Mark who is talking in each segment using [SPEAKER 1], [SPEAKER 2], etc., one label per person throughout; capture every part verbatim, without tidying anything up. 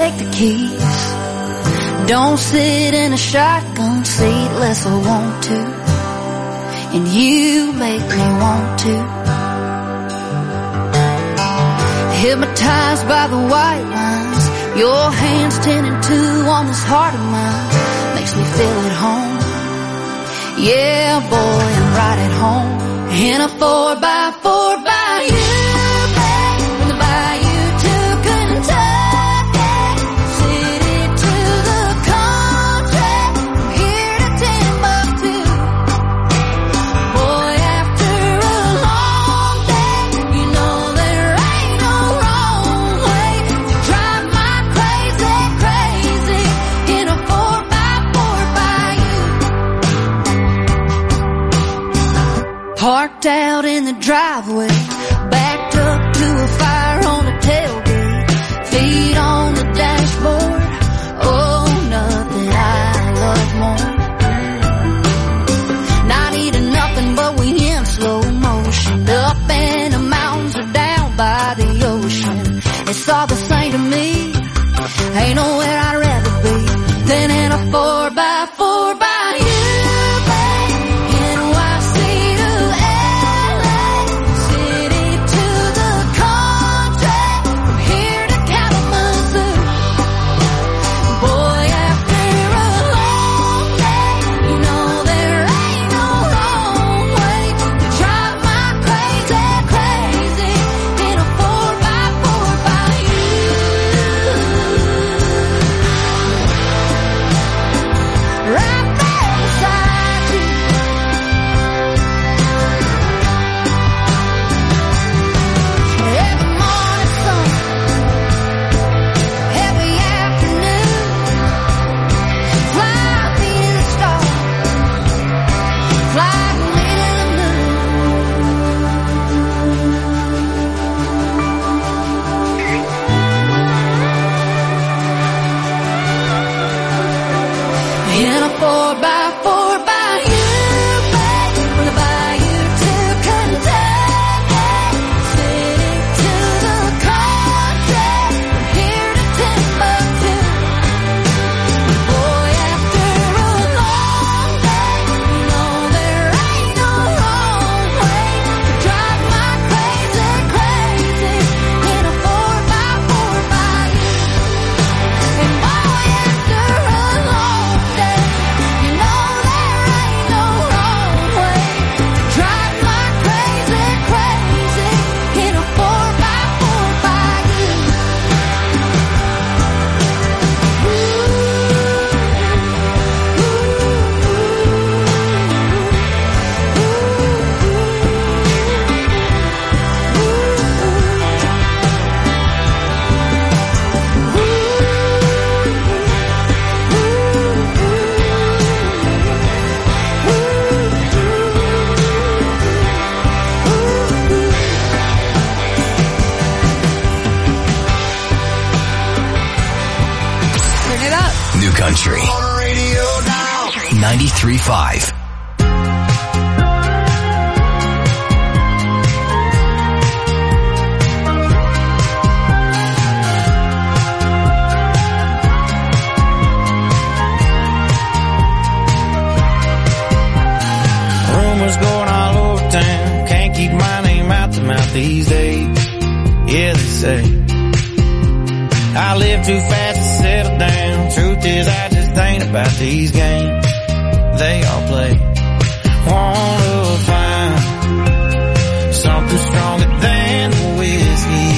[SPEAKER 1] take the keys. Don't sit in a shotgun seat unless I want to, and you make me want to. Hypnotized by the white lines, your hands ten and two on this heart of mine, makes me feel at home. Yeah, boy, I'm right at home in a four by four by you, babe, from the bayou to Kentucky, city to the country, from here to Timbuktu. Boy, after a long day, you know there ain't no wrong way to drive my crazy, crazy in a four by four by you. Parked out in the driveway, backed up to a fire on the tailgate, feet on the dashboard. Oh, nothing I love more. Not eating nothing, but we in slow motion, up in the mountains or down by the ocean. It's all the same to me. Ain't nowhere I'd rather be than in a four by four by you.
[SPEAKER 2] Country ninety-three point five.
[SPEAKER 3] Rumors going all over town, can't keep my name out the mouth these days. Yeah, they say I live too fast to settle down. Truth is, I just ain't about these games they all play. Wanna find something stronger than the whiskey.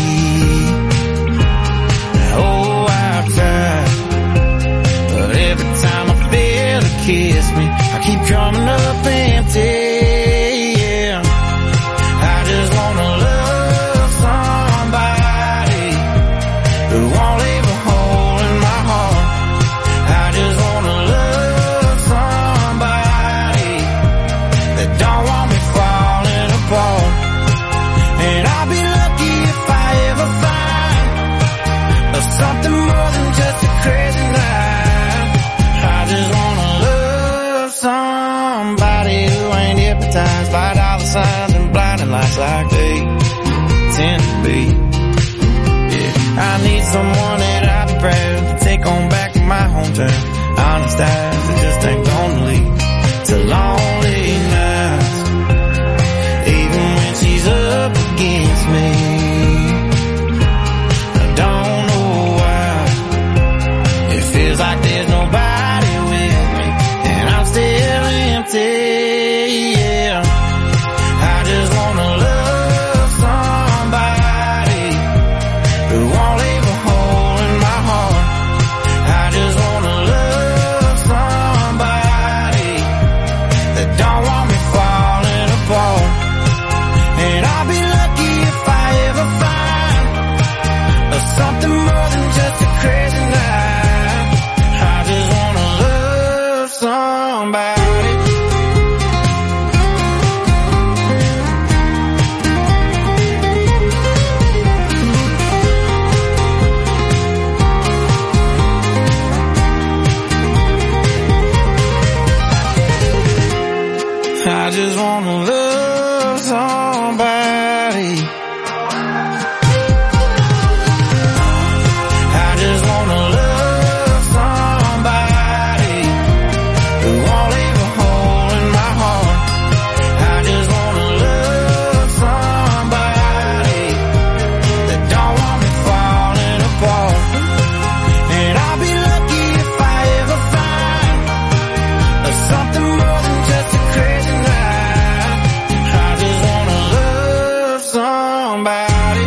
[SPEAKER 3] Oh, I've tried, but every time I feel it kiss me, I keep coming up empty. Yeah, I just wanna love somebody who won't leave a hole in my heart. I just wanna love somebody sympathize. I just ain't gonna leave to lonely nights, even when she's up against me. I don't know why it feels like there's nobody with me, and I'm still empty. Yeah, I just wanna love somebody who won't leave a hole in my heart. I just wanna love somebody that don't want me falling apart. And I'll be lucky if I ever find something more than just a crazy night. I just wanna love somebody. I just wanna love somebody. I just wanna love somebody who won't leave a hole in my heart. I just wanna love somebody that don't want me falling apart. And I'll be lucky if I ever find something more than just a crazy night. I just wanna love somebody.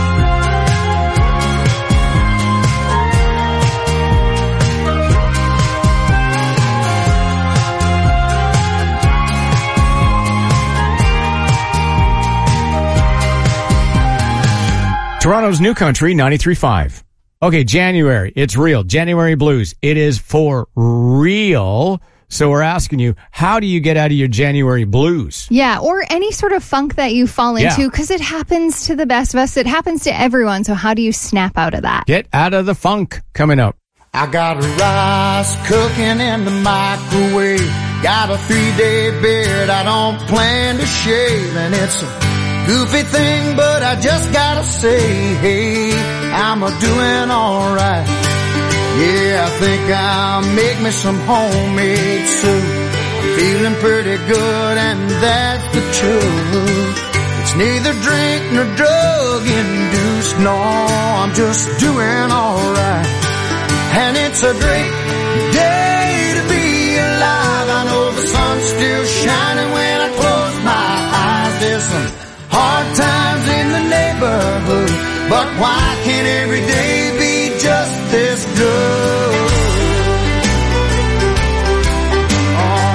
[SPEAKER 2] Toronto's New Country, ninety-three point five. Okay, January. It's real. January blues. It is for real. So we're asking you, how do you get out of your January blues?
[SPEAKER 4] Yeah, or any sort of funk that you fall
[SPEAKER 2] Yeah.
[SPEAKER 4] into, because it happens to the best of us. It happens to everyone. So how do you snap out of that?
[SPEAKER 2] Get out of the funk. Coming up.
[SPEAKER 5] I got rice cooking in the microwave. Got a three-day beard I don't plan to shave. And it's a goofy thing, but I just gotta say, hey, I'm a doing alright. Yeah, I think I'll make me some homemade soup. I'm feeling pretty good, and that's the truth. It's neither drink nor drug induced. No, I'm just doing alright. And it's a great day to be alive. I know the sun's still shining when I close my eyes. There's some hard times in the neighborhood, but why can't every day be just this good? Oh,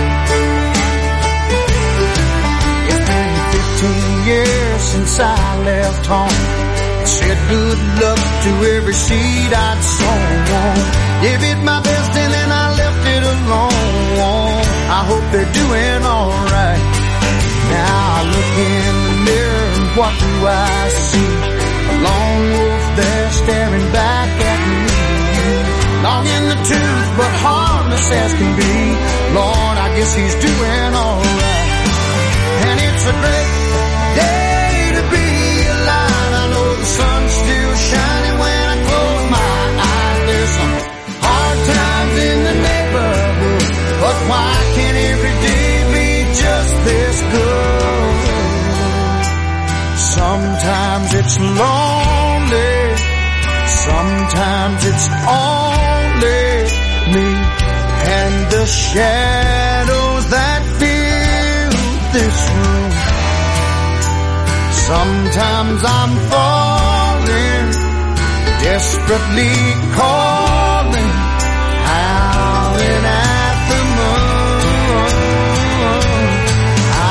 [SPEAKER 5] yeah. It's been fifteen years since I left home. Said good luck to every seed I'd sown. Gave it my best and then I left it alone. I hope they're doing alright. Now I look in the mirror and what do I see? A lone wolf there staring back at me. Long in the tooth but harmless as can be. Lord, I guess he's doing alright. And it's a great day to be alive. I know the sun's still shining when I close my eyes. There's some hard times in the neighborhood, but why can't every day be just this good? Sometimes it's lonely, sometimes it's only me and the shadows that fill this room. Sometimes I'm falling, desperately calling, howling at the moon. I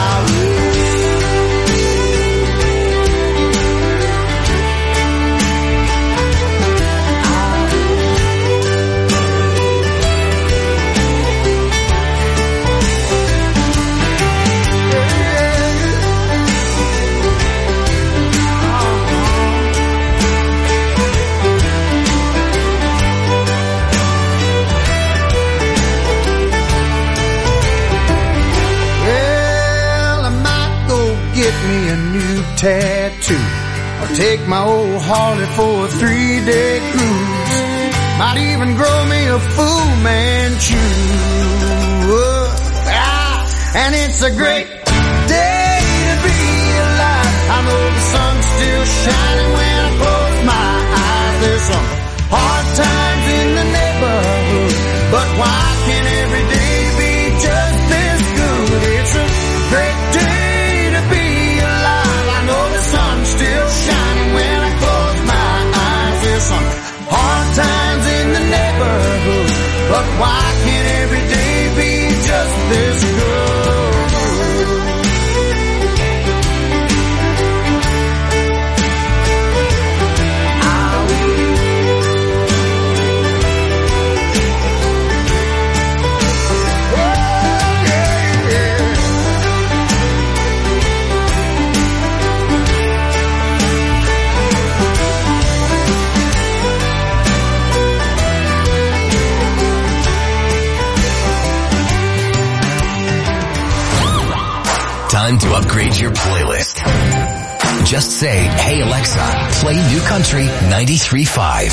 [SPEAKER 5] me a new tattoo, or take my old Harley for a three-day cruise. might even grow me a Fu Manchu. Ah, and it's a great day to be alive. I know the sun's still shining when I close my eyes. There's some hard times in the neighborhood, but why can't every day be just this good? It's a great day to be alive. I know the sun's still shining when I close my eyes. There's some hard times in the neighborhood, but why can't every day be just this good?
[SPEAKER 6] Time to upgrade your playlist. Just say, "Hey Alexa, play New Country ninety-three point five.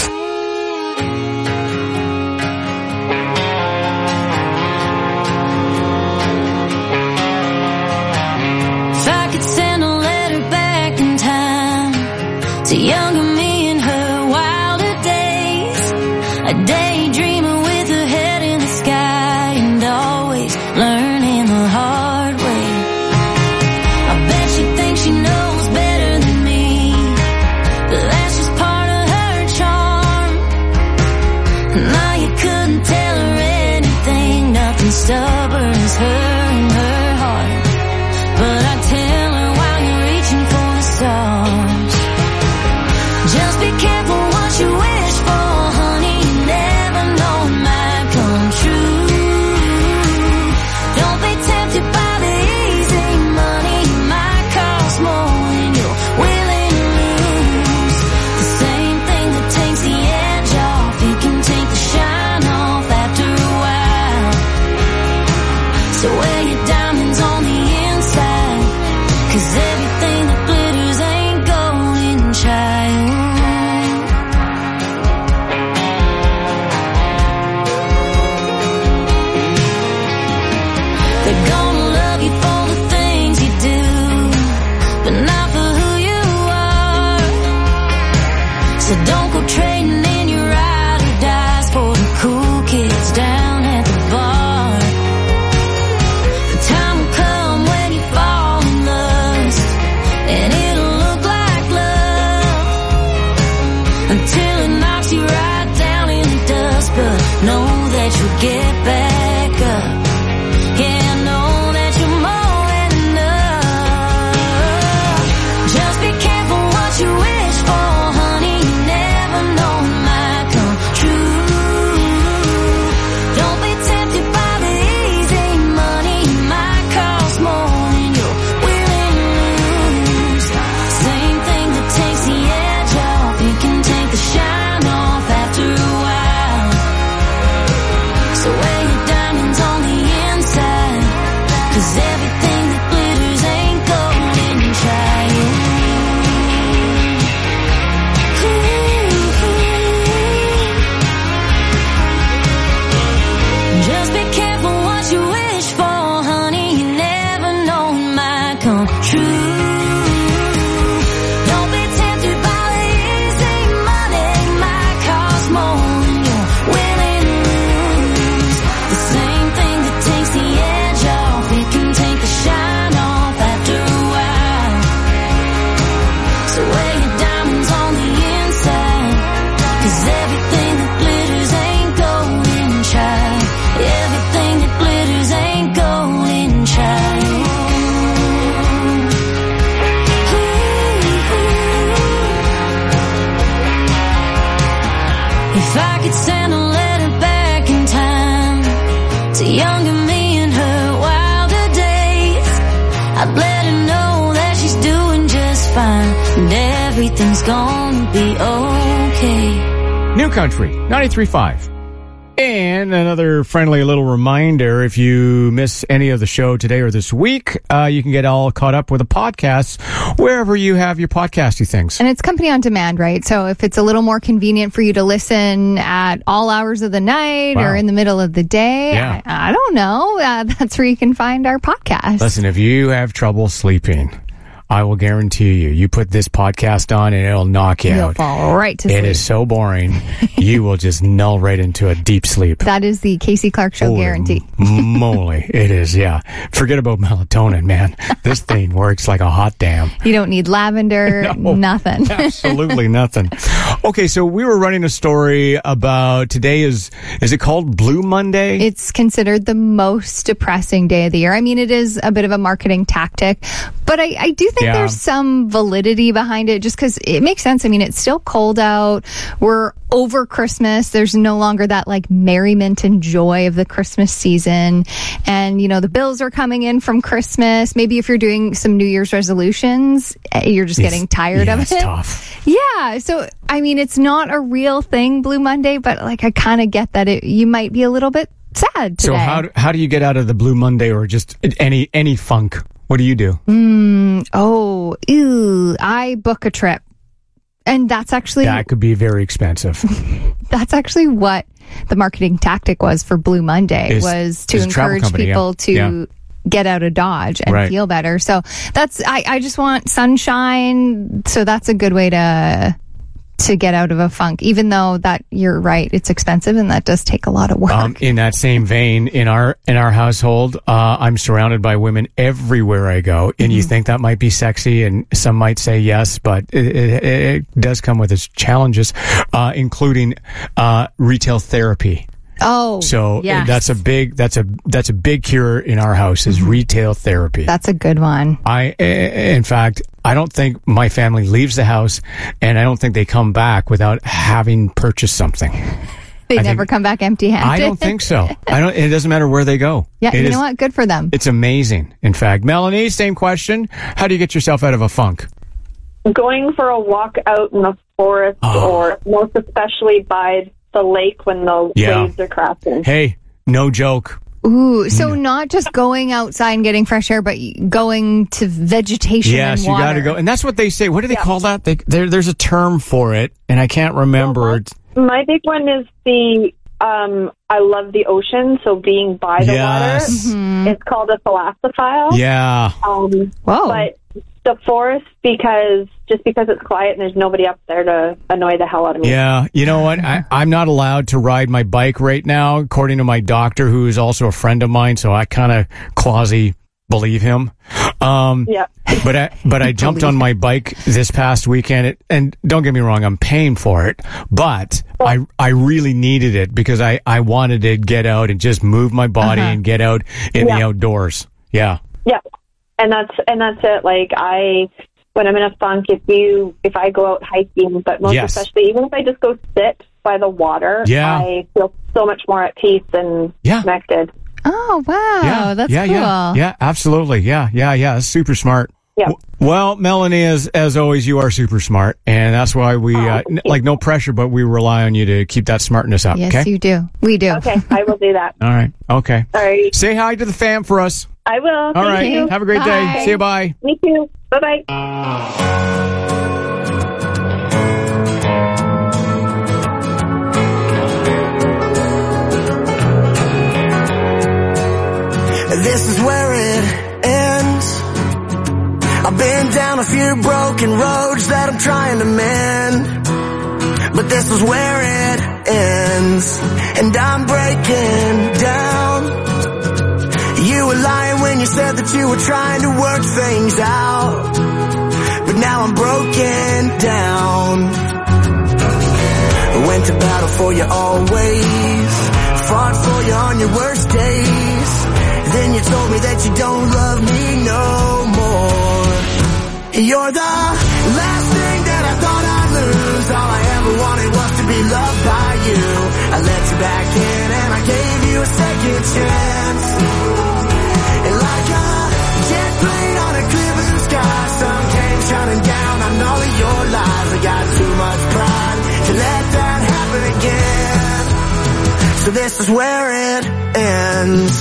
[SPEAKER 1] If I could send a letter back in time to younger me in her wilder days, a daydreamer with her head in the sky and always learning the hard way. I bet she thinks she knows better than me, but that's just part of her charm. Now you couldn't tell her anything, nothing stubborn as her and her heart. But I tell her while you're reaching for the stars, just be careful what you wish for, honey. You never know it might come true. Don't be tempted by the easy money. It might cost more than you're willing to lose. The same thing that takes the edge off, it can take the shine off after a while. So wear your diamonds on the inside, 'cause everything that glitters ain't golden, child. They're gonna love you for the things you do, but not for who you are. So don't go trading in your ride or dies for the cool kids down at the bar. The time will come when you fall in lust, and it'll look like love until it knocks you right down in the dust. But know that you'll get back up. Yeah, know that you're more than enough. Just be careful what you wish for, honey. You never know it might come true. Don't be tempted by the easy money. It might cost more than you're willing to lose. Same thing that takes the edge off, it can take the shine off after a while. So wear your diamonds on the inside, 'cause everything that glitters ain't golden, child. Ooh. Just be careful what you wish for, honey. You never know it might come true. Don't be tempted by the easy money. It might cost more than you're willing to lose. The same thing that takes the edge off, it can take the shine off after a while. So wear your diamonds on the inside, 'cause everything that glitters ain't golden, child. Everything that glitters ain't golden, child. Ooh. If I could send a letter back in time to younger me in her wilder days, I'd let her know that she's doing just fine, and everything's gonna be okay.
[SPEAKER 2] New Country ninety-three point five. And another friendly little reminder, if you miss any of the show today or this week, uh, you can get all caught up with the podcasts wherever you have your podcasty things.
[SPEAKER 4] And it's company on demand, right? So if it's a little more convenient for you to listen at all hours of the night
[SPEAKER 2] Wow.
[SPEAKER 4] or in the middle of the day,
[SPEAKER 2] Yeah.
[SPEAKER 4] I, I don't know. Uh, that's where you can find our podcast.
[SPEAKER 2] Listen, if you have trouble sleeping, I will guarantee you, you put this podcast on and it'll knock you
[SPEAKER 4] You'll
[SPEAKER 2] out.
[SPEAKER 4] fall right to sleep.
[SPEAKER 2] It is so boring. You will just null right into a deep sleep.
[SPEAKER 4] That is the Casey Clark Show
[SPEAKER 2] Holy
[SPEAKER 4] guarantee.
[SPEAKER 2] moly. It is, yeah. Forget about melatonin, man. This thing works like a hot damn.
[SPEAKER 4] You don't need lavender,
[SPEAKER 2] No.
[SPEAKER 4] nothing.
[SPEAKER 2] Absolutely nothing. Okay, so we were running a story about today is, is it called Blue Monday?
[SPEAKER 4] It's considered the most depressing day of the year. I mean, it is a bit of a marketing tactic, but I, I do think
[SPEAKER 2] Yeah.
[SPEAKER 4] there's some validity behind it just because it makes sense. I mean, it's still cold out. We're over Christmas. There's no longer that like merriment and joy of the Christmas season. And, you know, the bills are coming in from Christmas. Maybe if you're doing some New Year's resolutions, eh, you're just
[SPEAKER 2] It's-
[SPEAKER 4] getting tired
[SPEAKER 2] yeah,
[SPEAKER 4] of
[SPEAKER 2] it's
[SPEAKER 4] it.
[SPEAKER 2] tough.
[SPEAKER 4] Yeah. So, I mean, it's not a real thing, Blue Monday, but like I kind of get that it, you might be a little bit sad today.
[SPEAKER 2] So how do, how do you get out of the Blue Monday or just any any funk? What do you do?
[SPEAKER 4] Mm, oh, ew, I book a trip. And that's actually
[SPEAKER 2] That could be very expensive.
[SPEAKER 4] that's actually what the marketing tactic was for Blue Monday
[SPEAKER 2] Is-
[SPEAKER 4] was to
[SPEAKER 2] is a travel
[SPEAKER 4] encourage
[SPEAKER 2] company, yeah.
[SPEAKER 4] people to
[SPEAKER 2] Yeah.
[SPEAKER 4] get out of Dodge and
[SPEAKER 2] Right.
[SPEAKER 4] feel better. So that's I, I just want sunshine. So that's a good way to to get out of a funk, even though that you're right, it's expensive and that does take a lot of work.
[SPEAKER 2] Um, in that same vein, in our in our household, uh, I'm surrounded by women everywhere I go, and you think that might be sexy, and some might say yes, but it, it, it does come with its challenges, uh, including uh, retail therapy.
[SPEAKER 4] oh,
[SPEAKER 2] So
[SPEAKER 4] yes.
[SPEAKER 2] that's a big that's a that's a big cure in our house is retail therapy.
[SPEAKER 4] That's a good one.
[SPEAKER 2] I, in fact, I don't think my family leaves the house, and I don't think they come back without having purchased something.
[SPEAKER 4] They
[SPEAKER 2] I
[SPEAKER 4] never
[SPEAKER 2] think-
[SPEAKER 4] come back empty-handed.
[SPEAKER 2] I don't think so. I don't. It doesn't matter where they go.
[SPEAKER 4] Yeah,
[SPEAKER 2] It
[SPEAKER 4] you
[SPEAKER 2] is-
[SPEAKER 4] know what? Good for them.
[SPEAKER 2] It's amazing. In fact, Melanie, same question. How do you get yourself out of a funk?
[SPEAKER 7] Going for a walk out in the forest,
[SPEAKER 2] Oh.
[SPEAKER 7] or most especially by the lake when the
[SPEAKER 2] Yeah.
[SPEAKER 7] waves are crashing.
[SPEAKER 2] Hey, no joke.
[SPEAKER 4] Ooh, so
[SPEAKER 2] Mm.
[SPEAKER 4] not just going outside and getting fresh air, but going to vegetation
[SPEAKER 2] Yes,
[SPEAKER 4] and
[SPEAKER 2] you
[SPEAKER 4] water.
[SPEAKER 2] got to go. And that's what they say. What do they call that? They, there, there's a term for it, and I can't remember. It's-
[SPEAKER 7] My big one is the um, I love the ocean, so being by the
[SPEAKER 2] Yes.
[SPEAKER 7] water. It's called a thalassophile.
[SPEAKER 2] yeah.
[SPEAKER 7] Um,
[SPEAKER 4] Whoa.
[SPEAKER 7] But the forest, because just because it's quiet and there's nobody up there to annoy the hell out of me.
[SPEAKER 2] Yeah, you know what? I, I'm not allowed to ride my bike right now, according to my doctor, who is also a friend of mine. So I kind of quasi believe him. Um,
[SPEAKER 7] Yeah.
[SPEAKER 2] but I but I jumped on my bike this past weekend, it, and don't get me wrong, I'm paying for it, but I I really needed it because I I wanted to get out and just move my body
[SPEAKER 4] Uh-huh.
[SPEAKER 2] and get out in the
[SPEAKER 7] Yeah.
[SPEAKER 2] outdoors. Yeah.
[SPEAKER 7] Yeah, and that's and that's it. Like I, when I'm in a funk, if you if I go out hiking, but most
[SPEAKER 2] Yes.
[SPEAKER 7] especially even if I just go sit by the water,
[SPEAKER 2] Yeah.
[SPEAKER 7] I feel so much more at peace and
[SPEAKER 2] Yeah.
[SPEAKER 7] connected.
[SPEAKER 4] Oh, wow.
[SPEAKER 2] Yeah,
[SPEAKER 4] That's
[SPEAKER 2] yeah,
[SPEAKER 4] cool.
[SPEAKER 2] yeah, yeah, absolutely. Yeah, yeah, yeah. That's super smart.
[SPEAKER 7] Yeah.
[SPEAKER 2] W- Well, Melanie, as as always, you are super smart, and that's why we uh, n- like no pressure, but we rely on you to keep that smartness up.
[SPEAKER 4] Yes,
[SPEAKER 2] okay.
[SPEAKER 4] you do. We do.
[SPEAKER 7] Okay, I will do that.
[SPEAKER 2] All right. Okay.
[SPEAKER 7] All right,
[SPEAKER 2] Say hi to the fam for us.
[SPEAKER 7] I will.
[SPEAKER 2] All
[SPEAKER 7] Thank
[SPEAKER 2] right.
[SPEAKER 7] you.
[SPEAKER 2] Have a great
[SPEAKER 4] Bye.
[SPEAKER 2] day. See you. Bye.
[SPEAKER 7] Me too. Bye bye.
[SPEAKER 8] This is where it ends. I've been down a few broken roads that I'm trying to mend, but this is where it ends, and I'm breaking down. You were lying when you said that you were trying to work things out, but now I'm broken down. I went to battle for you always, fought for you on your worst days. Then you told me that you don't love me no more. You're the last thing that I thought I'd lose. All I ever wanted was to be loved by you. I let you back in and I gave you a second chance. And like a jet plane on a clear blue sky, sun came shining down on all of your lies. I got too much pride to let that happen again. So this is where it ends.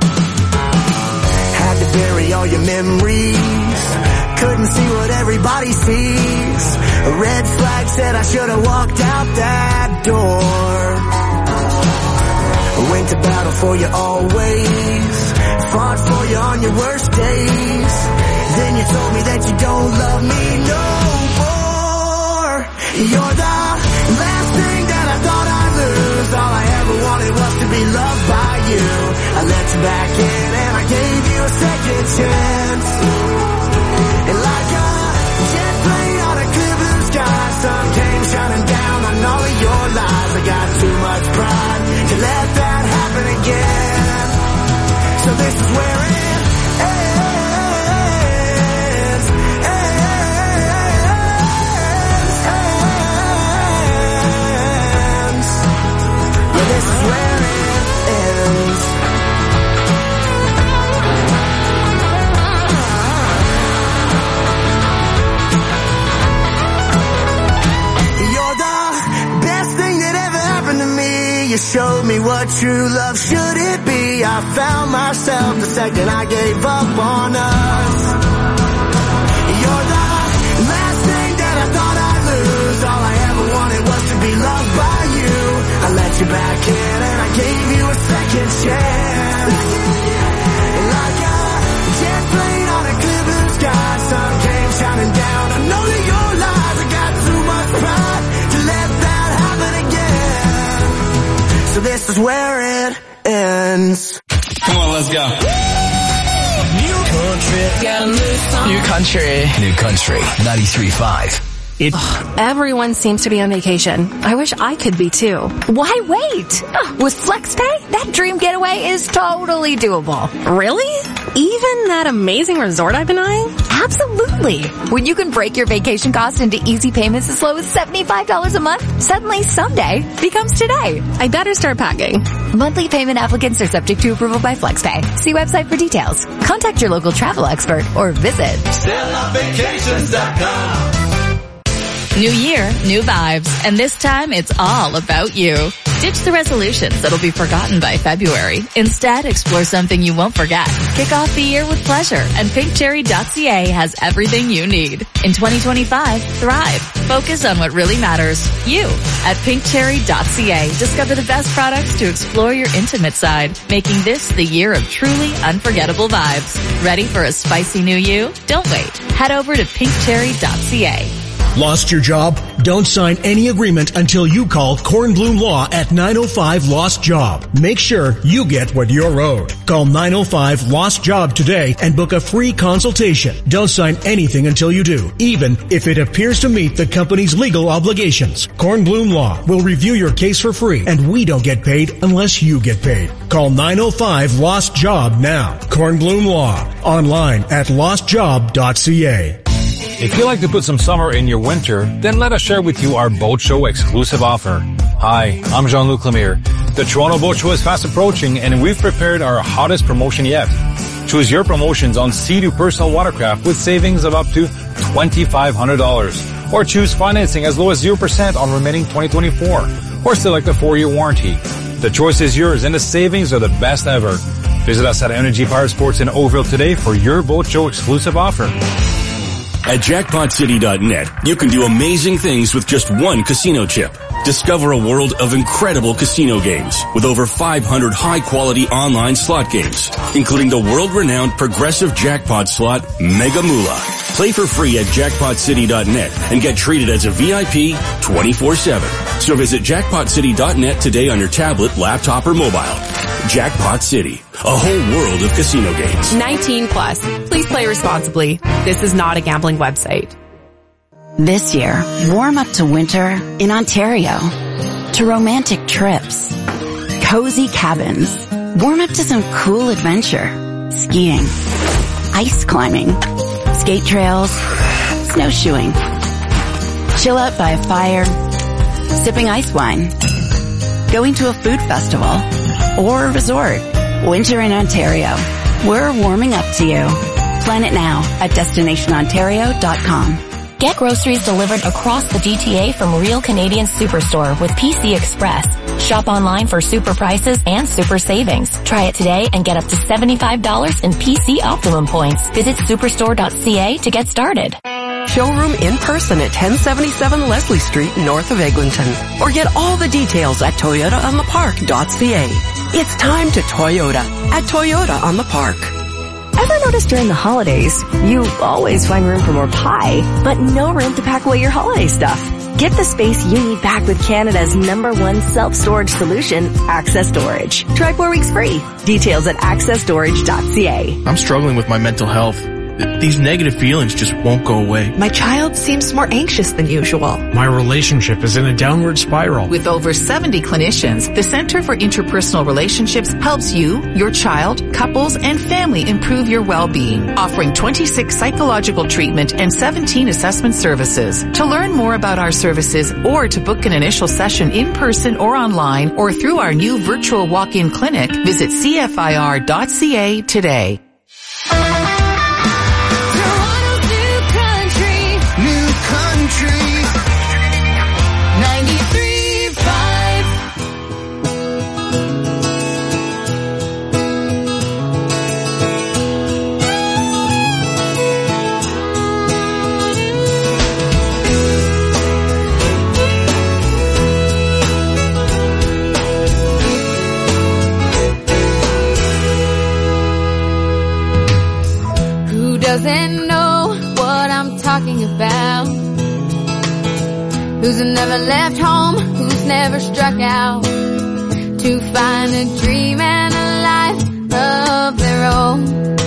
[SPEAKER 8] Had to bury all your memories. Couldn't see what everybody sees. A red flag said I should have walked out that door. Went to battle for you always. Fought for you on your worst days. Then you told me that you don't love me no more. You're the last thing that I thought I'd lose. All I ever wanted was to be loved by you. I let you back in and I gave you a second chance. And like a jet plane on a clear blue sky, sun came shining down on all of your lies. I got too much pride to let that happen again. So this is where it ends. Ends. Yeah, this is where it ends. You're the best thing that ever happened to me. You showed me what true love should it be. I found myself the second I gave up on us. You're the last thing that I thought I'd lose. All I ever wanted was to be loved by you. I let you back in and I gave you a second chance. Like a jet plane on a clear blue sky, sun came shining down on all of your lies. I got too much pride to let that happen again. So this is where it ends.
[SPEAKER 9] Come on, let's go.
[SPEAKER 8] New country, got a new song.
[SPEAKER 9] New country.
[SPEAKER 6] New Country ninety-three point five.
[SPEAKER 2] It,
[SPEAKER 10] Everyone seems to be on vacation. I wish I could be too.
[SPEAKER 11] Why wait? Uh, with FlexPay, that dream getaway is totally doable.
[SPEAKER 10] Really? Even that amazing resort I've been eyeing?
[SPEAKER 11] Absolutely. When you can break your vacation costs into easy payments as low as seventy-five dollars a month, suddenly someday becomes today.
[SPEAKER 10] I better start packing.
[SPEAKER 11] Monthly payment applicants are subject to approval by FlexPay. See website for details. Contact your local travel expert or visit
[SPEAKER 12] Stella Vacations dot com.
[SPEAKER 13] New year, new vibes, and this time it's all about you. Ditch the resolutions that'll be forgotten by February. Instead, explore something you won't forget. Kick off the year with pleasure, and pink cherry dot c a has everything you need. In twenty twenty-five, thrive. Focus on what really matters. You. At pink cherry dot c a, discover the best products to explore your intimate side, making this the year of truly unforgettable vibes. Ready for a spicy new you? Don't wait. Head over to pink cherry dot c a.
[SPEAKER 14] Lost your job? Don't sign any agreement until you call Kornblum Law at nine oh five Lost Job. Make sure you get what you're owed. Call nine oh five Lost Job today and book a free consultation. Don't sign anything until you do, even if it appears to meet the company's legal obligations. Kornblum Law will review your case for free, and we don't get paid unless you get paid. Call nine oh five Lost Job now. Kornblum Law. Online at lost job dot c a.
[SPEAKER 15] If you like to put some summer in your winter, then let us share with you our Boat Show exclusive offer. Hi, I'm Jean-Luc Lemire. The Toronto Boat Show is fast approaching, and we've prepared our hottest promotion yet. Choose your promotions on Sea-Doo personal watercraft with savings of up to twenty-five hundred dollars. Or choose financing as low as zero percent on remaining twenty twenty-four. Or select a four-year warranty. The choice is yours, and the savings are the best ever. Visit us at Energy Power Sports in Oakville today for your Boat Show exclusive offer.
[SPEAKER 16] At jackpot city dot net, you can do amazing things with just one casino chip. Discover a world of incredible casino games with over five hundred high-quality online slot games, including the world-renowned progressive jackpot slot Mega Moolah. Play for free at jackpot city dot net and get treated as a V I P twenty-four seven. So visit jackpot city dot net today on your tablet, laptop, or mobile. Jackpot City, a whole world of casino games.
[SPEAKER 10] nineteen plus. Please play responsibly. This is not a gambling website.
[SPEAKER 17] This year, warm up to winter in Ontario. To romantic trips. Cozy cabins. Warm up to some cool adventure. Skiing. Ice climbing. Skate trails. Snowshoeing. Chill out by a fire. Sipping ice wine. Going to a food festival. Or a resort. Winter in Ontario. We're warming up to you. Plan it now at destination ontario dot com.
[SPEAKER 18] Get groceries delivered across the G T A from Real Canadian Superstore with P C Express.
[SPEAKER 9] Shop online for super prices and super savings. Try it today and get up to seventy-five dollars in P C Optimum points. Visit superstore dot c a to get started.
[SPEAKER 18] Showroom in person at ten seventy-seven Leslie Street, north of Eglinton. Or get all the details at toyota on the park dot c a. It's time to Toyota at Toyota on the Park.
[SPEAKER 19] Ever notice during the holidays, you always find room for more pie, but no room to pack away your holiday stuff? Get the space you need back with Canada's number one self-storage solution, Access Storage. Try four weeks free. Details at access storage dot c a.
[SPEAKER 20] I'm struggling with my mental health. These negative feelings just won't go away.
[SPEAKER 21] My child seems more anxious than usual.
[SPEAKER 22] My relationship is in a downward spiral.
[SPEAKER 23] With over seventy clinicians, the Center for Interpersonal Relationships helps you, your child, couples, and family improve your well-being, offering twenty-six psychological treatment and seventeen assessment services. To learn more about our services or to book an initial session in person or online or through our new virtual walk-in clinic, visit c f i r dot c a today.
[SPEAKER 1] Doesn't know what I'm talking about. Who's never left home, who's never struck out to find a dream and a life of their own.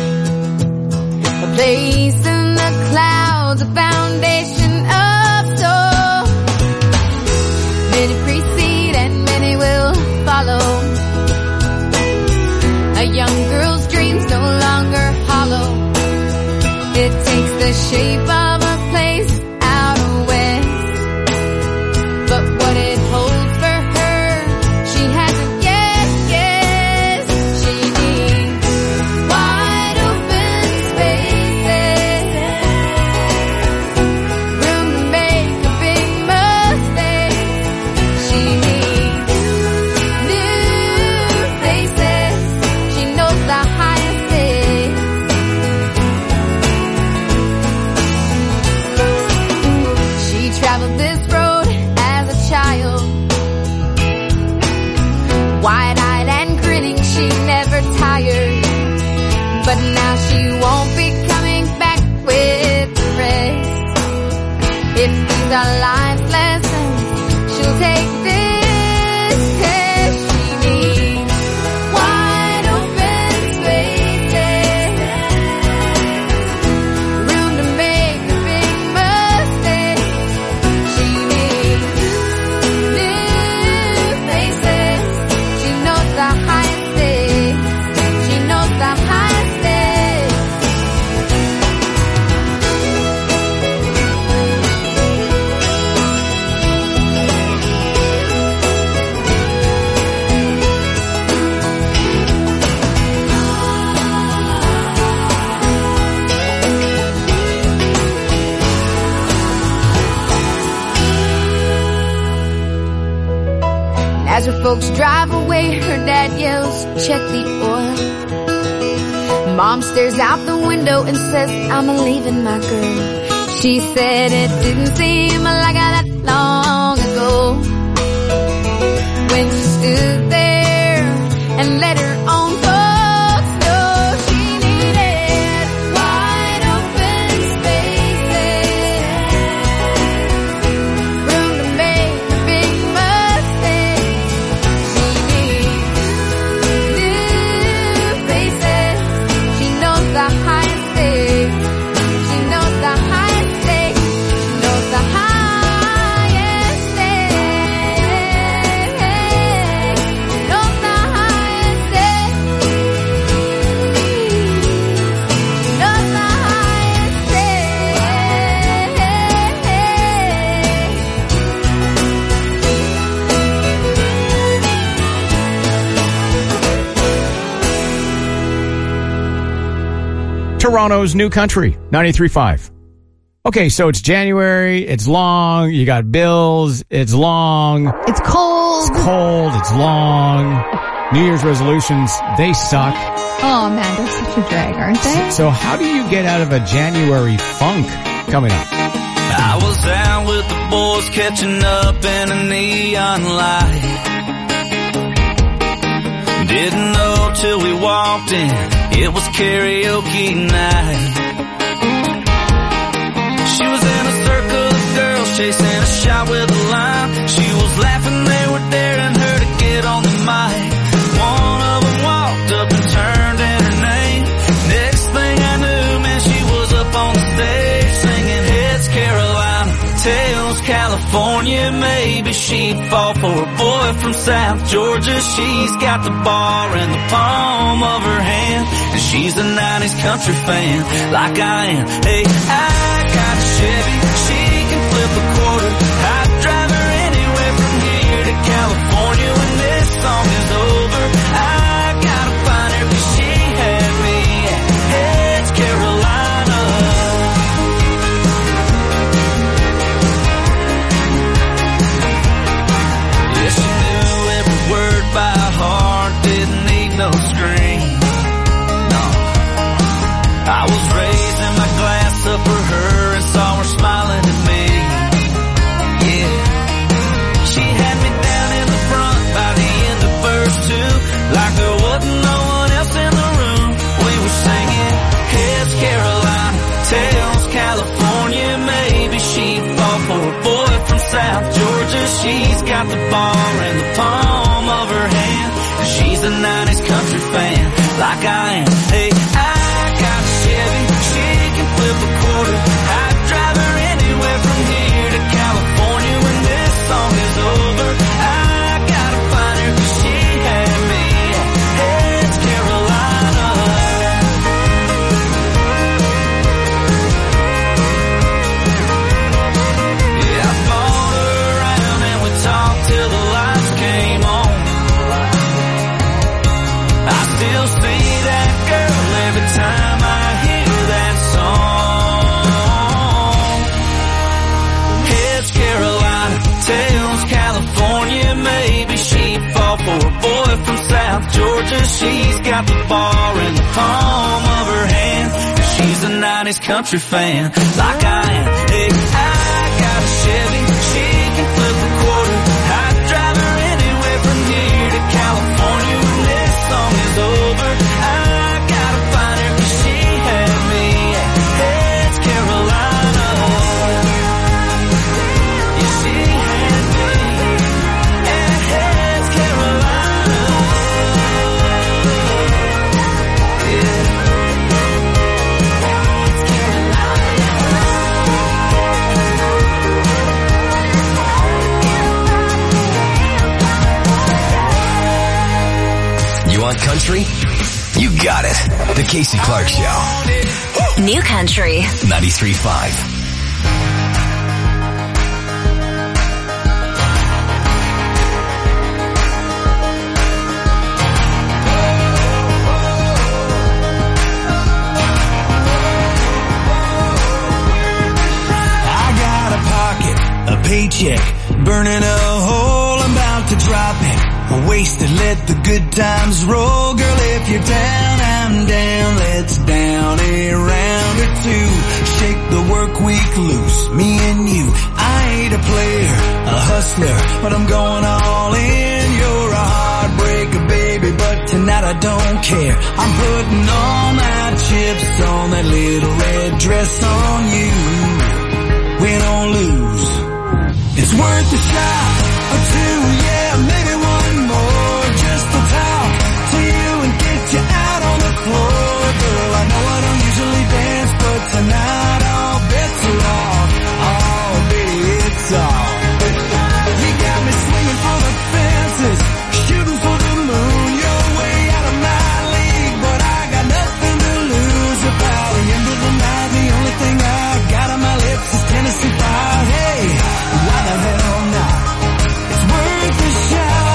[SPEAKER 1] A place in the clouds, a foundation of soul. Many precede and many will follow. A young girl's dreams no longer hollow. It takes the shape of a place out west. But what it holds for her, she hasn't yet guessed. She needs wide open spaces, room to make a big mistake. She needs new faces. She knows the highest stakes. Traveled this road as a child, wide-eyed and grinning, she never tired. But now she won't be coming back with the rest. If these are life's lessons, she'll take this test. She needs wide open spaces, room to make a big mistake. She needs new faces. She knows the highest stakes. She knows the highest stakes. As her folks drive away, her dad yells, check the oil. Mom stares out the window and says, I'm leaving my girl. She said it didn't seem like that long ago, when she stood there and let her own folks know she needed wide open spaces, room to make a big mistake. She needs new faces. She knows the highest stakes. She knows the highest stakes. She knows the highest stakes. She knows the highest stakes. She knows the highest
[SPEAKER 2] Toronto's New Country, ninety-three point five. Okay, so it's January, it's long, you got bills, it's long.
[SPEAKER 3] It's cold.
[SPEAKER 2] It's cold, it's long. New Year's resolutions, they suck.
[SPEAKER 3] Oh man, they're such a drag, aren't they?
[SPEAKER 2] So how do you get out of a January funk coming up?
[SPEAKER 4] I was out with the boys catching up in a neon light. Didn't know till we walked in, it was karaoke night. She was in a circle of girls chasing a shot with a line. She was laughing, they were daring her to get on the mic. One of them walked up and turned in her name. Next thing I knew, man, she was up on the stage singing Heads Carolina, Tails California. Maybe she'd fall for a boy from South Georgia. She's got the bar in the palm of her hand, and she's a nineties country fan like I am. Hey, I got a Chevy, she can flip a quarter. I'd drive her anywhere from here to California when this song is over. I gotta find her 'cause she had me at Heads Carolina. Yeah, she knew every word by heart, didn't need no screen. No, I was raising my glass up for her and saw her smiling at me. Yeah, she had me down in the front by the end of verse two, like there wasn't no one else in the room. We were singing Heads Carolina, Tails California. Maybe she'd fall for a boy from South Georgia. She's got the bar in the palm of her hand, and she's a nineties country fan like I am. Hey, I got a Chevy, she can flip a quarter. I'd drive her anywhere from here to California when this song is over. I gotta find her 'cause she had me at Heads Carolina. Yeah, I bought her around and we talked till the lights came on. I still see that girl every time I hear that song. Heads Carolina, Tails California. Maybe she'd fall for a boy from South Georgia. She's got the bar in the palm of her hand, and she's a nineties country fan like I am. Hey, I got a Chevy, she can flip a quarter. I'd drive her anywhere from here to California when this song is over. I gotta find her 'cause she had me at Heads Carolina. Yeah, she had me at Heads Carolina. Yeah.
[SPEAKER 6] You want country? You got it. The Casey Clark Show.
[SPEAKER 9] New Country.
[SPEAKER 6] ninety-three point five.
[SPEAKER 8] I got a pocket, a paycheck, burning a hole, I'm about to drop it. Wasted, let the good times roll. Girl, if you're down, I'm down. Let's down a round or two. Shake the work week loose, me and you. I ain't a player, a hustler, but I'm going all in. You're a heartbreaker, baby, but tonight I don't care. I'm putting all my chips on that little red dress on you. Win or lose, it's worth a shot or two, yeah, maybe one more. Just to talk to you and get you out on the floor. Girl, I know I don't usually dance, but tonight all bets are off. Oh, baby, it's off. You got me swinging for the fences, shooting for the moon. You're way out of my league, but I got nothing to lose. By the end of the night, the only thing I got on my lips is Tennessee Fire. Hey, why the hell not? It's worth a shot.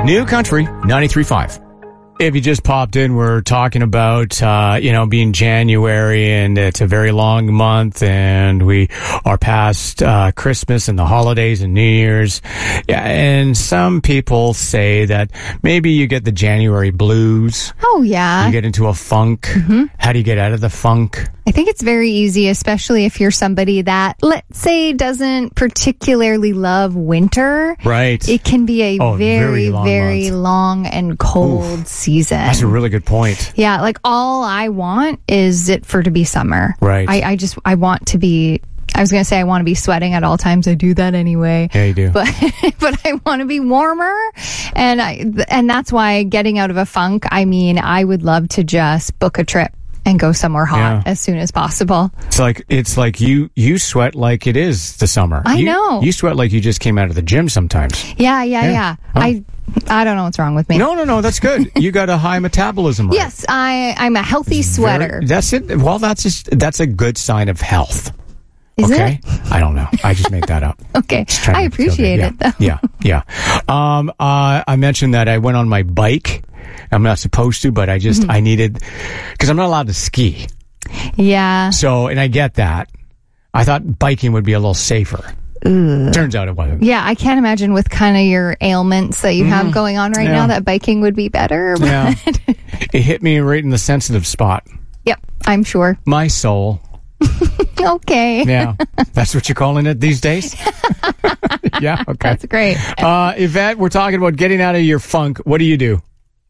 [SPEAKER 2] New Country ninety-three point five. If you just popped in, we're talking about, uh, you know, being January, and it's a very long month, and we are past uh, Christmas and the holidays and New Year's. Yeah, and some people say that maybe you get the January blues.
[SPEAKER 3] Oh, yeah.
[SPEAKER 2] You get into a funk. Mm-hmm. How do you get out of the funk?
[SPEAKER 3] I think it's very easy, especially if you're somebody that, let's say, doesn't particularly love winter.
[SPEAKER 2] Right.
[SPEAKER 3] It can be a
[SPEAKER 2] oh,
[SPEAKER 3] very,
[SPEAKER 2] very, long,
[SPEAKER 3] very long and cold
[SPEAKER 2] Oof.
[SPEAKER 3] season.
[SPEAKER 2] That's a really good point.
[SPEAKER 3] Yeah, like all I want is it for to be summer.
[SPEAKER 2] Right.
[SPEAKER 3] I, I just, I want to be, I was going to say I want to be sweating at all times. I do that anyway.
[SPEAKER 2] Yeah, you do.
[SPEAKER 3] But, but I want to be warmer. And I, and that's why getting out of a funk, I mean, I would love to just book a trip and go somewhere hot
[SPEAKER 2] Yeah.
[SPEAKER 3] as soon as possible.
[SPEAKER 2] It's like it's like you you sweat like it is the summer.
[SPEAKER 3] I
[SPEAKER 2] you,
[SPEAKER 3] know.
[SPEAKER 2] You sweat like you just came out of the gym sometimes.
[SPEAKER 3] Yeah, yeah,
[SPEAKER 2] Yeah.
[SPEAKER 3] yeah.
[SPEAKER 2] Oh.
[SPEAKER 3] I I don't know what's wrong with me.
[SPEAKER 2] No, no, no. That's good. You got a high metabolism rate.
[SPEAKER 3] Yes, I I'm a healthy sweater.
[SPEAKER 2] Very- that's it. Well, that's just that's a good sign of health.
[SPEAKER 3] Is
[SPEAKER 2] okay?
[SPEAKER 3] it?
[SPEAKER 2] I don't know. I just made that up.
[SPEAKER 3] Okay.
[SPEAKER 2] Just trying
[SPEAKER 3] I
[SPEAKER 2] to feel good.
[SPEAKER 3] appreciate
[SPEAKER 2] Yeah.
[SPEAKER 3] it though.
[SPEAKER 2] Yeah, yeah. Um, uh, I mentioned that I went on my bike. I'm not supposed to, but I just
[SPEAKER 3] Mhm.
[SPEAKER 2] I needed because I'm not allowed to ski.
[SPEAKER 3] Yeah.
[SPEAKER 2] So, and I get that. I thought biking would be a little safer.
[SPEAKER 3] Ugh.
[SPEAKER 2] Turns out it wasn't.
[SPEAKER 3] Yeah, I can't imagine with kind of your ailments that you have
[SPEAKER 2] Mhm.
[SPEAKER 3] going on right
[SPEAKER 2] Yeah.
[SPEAKER 3] now that biking would be better. But
[SPEAKER 2] Yeah. It hit me right in the sensitive spot.
[SPEAKER 3] Yep, I'm sure.
[SPEAKER 2] My soul.
[SPEAKER 3] Okay.
[SPEAKER 2] Yeah. That's what you're calling it these days? Yeah, okay.
[SPEAKER 3] That's great.
[SPEAKER 2] Uh, Yvette, we're talking about getting out of your funk. What do you do?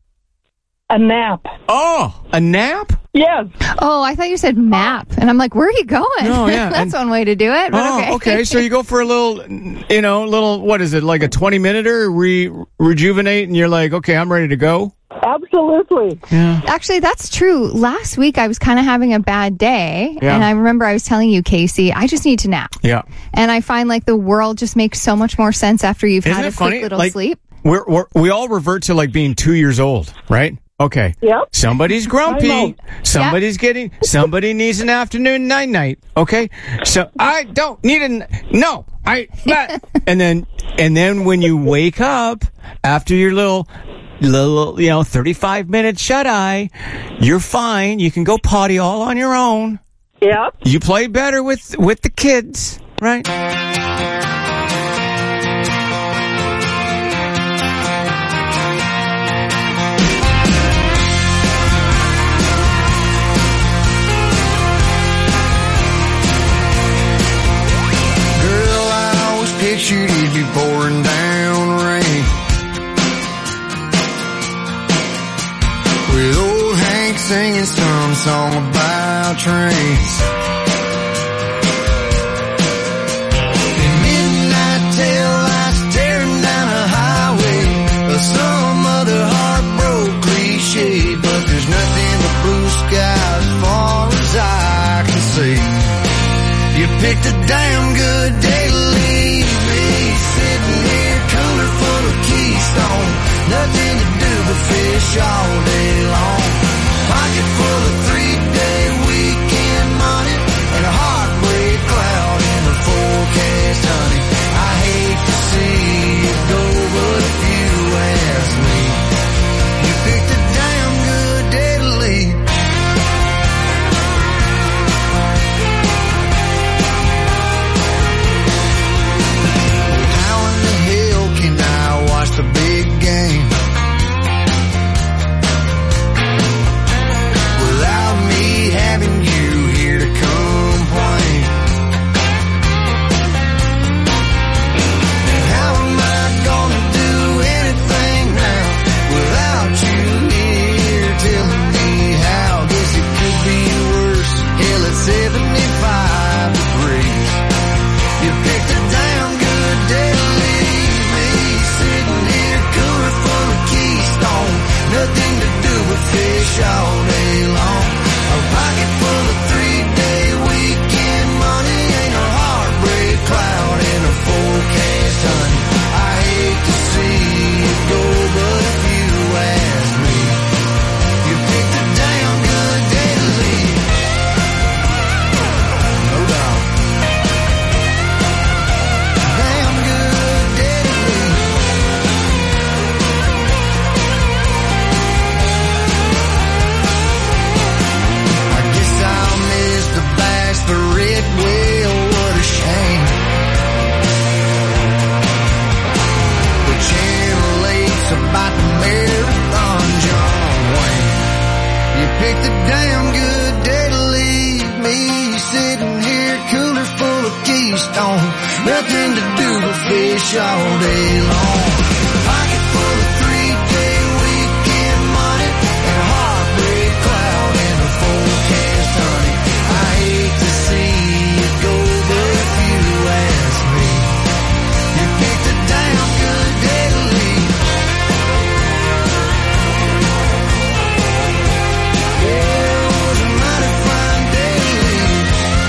[SPEAKER 5] A nap.
[SPEAKER 2] Oh, a nap?
[SPEAKER 5] Yes.
[SPEAKER 3] Oh, I thought you said map. And I'm like, where are you going?
[SPEAKER 2] No, yeah,
[SPEAKER 3] That's
[SPEAKER 2] and-
[SPEAKER 3] one way to do it. But
[SPEAKER 2] Oh,
[SPEAKER 3] okay.
[SPEAKER 2] okay. So you go for a little, you know, little, what is it, like a twenty minute-er, re- rejuvenate, and you're like, okay, I'm ready to go?
[SPEAKER 5] Absolutely.
[SPEAKER 2] Yeah.
[SPEAKER 3] Actually, that's true. Last week, I was kind of having a bad day.
[SPEAKER 2] Yeah.
[SPEAKER 3] And I remember I was telling you, Casey, I just need to nap.
[SPEAKER 2] Yeah.
[SPEAKER 3] And I find like the world just makes so much more sense after you've
[SPEAKER 2] Isn't
[SPEAKER 3] had
[SPEAKER 2] it
[SPEAKER 3] a quick
[SPEAKER 2] funny?
[SPEAKER 3] little
[SPEAKER 2] Like,
[SPEAKER 3] sleep.
[SPEAKER 2] We're, we're, we all revert to like being two years old, right? Okay.
[SPEAKER 5] Yep.
[SPEAKER 2] Somebody's grumpy.
[SPEAKER 5] I'm old.
[SPEAKER 2] Somebody's getting, somebody needs an afternoon night night. Okay. So I don't need an, no, I, but, and then, and then when you wake up after your little, little, you know, thirty-five minute shut eye, you're fine. You can go potty all on your own.
[SPEAKER 5] Yep.
[SPEAKER 2] You play better with, with the kids, right?
[SPEAKER 7] Girl, I always pictured you'd be pouring down rain with old Hank singing some song about trains. In midnight tail lights staring down a highway or some other heartbroken cliche, but there's nothing but blue sky as far as I can see. You picked a damn good day to leave me, sitting here cooler full of Keystone. Nothing to do but fish all day long. Pocket full of three-day weekend money and a heartbreak cloud in the forecast, honey. I hate to see you go, but if you ask me, you picked a damn good day to leave. How in the hell can I watch the big game gone. Nothing to do but fish all day long. Pocket full of three-day weekend money and a heartbreak cloud in the forecast, honey. I hate to see it go, but if you ask me, you picked a damn good day to leave. Yeah, it was a mighty fine day to leave.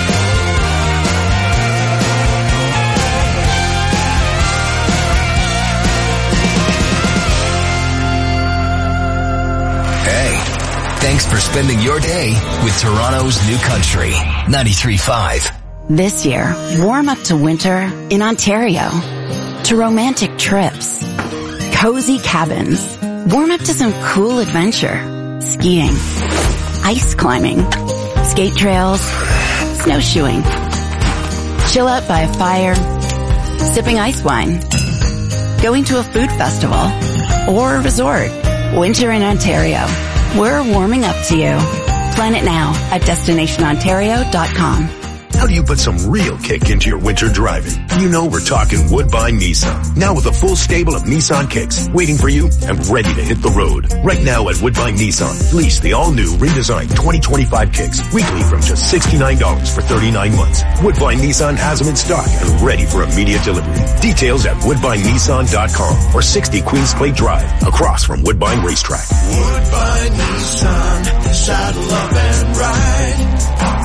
[SPEAKER 6] Hey, thanks for spending your day with Toronto's New Country, ninety-three point five.
[SPEAKER 17] This year, warm up to winter in Ontario. To romantic trips, cozy cabins, warm up to some cool adventure, skiing, ice climbing, skate trails, snowshoeing. Chill out by a fire, sipping ice wine, going to a food festival, or a resort. Winter in Ontario. We're warming up to you. Plan it now at destination ontario dot com.
[SPEAKER 11] How do you put some real kick into your winter driving? You know we're talking Woodbine Nissan. Now with a full stable of Nissan kicks waiting for you and ready to hit the road. Right now at Woodbine Nissan, lease the all-new redesigned twenty twenty-five kicks weekly from just sixty-nine dollars for thirty-nine months. Woodbine Nissan has them in stock and ready for immediate delivery. Details at woodbine nissan dot com or sixty Queens Plate Drive across from Woodbine Racetrack.
[SPEAKER 7] Woodbine Nissan, saddle up and ride.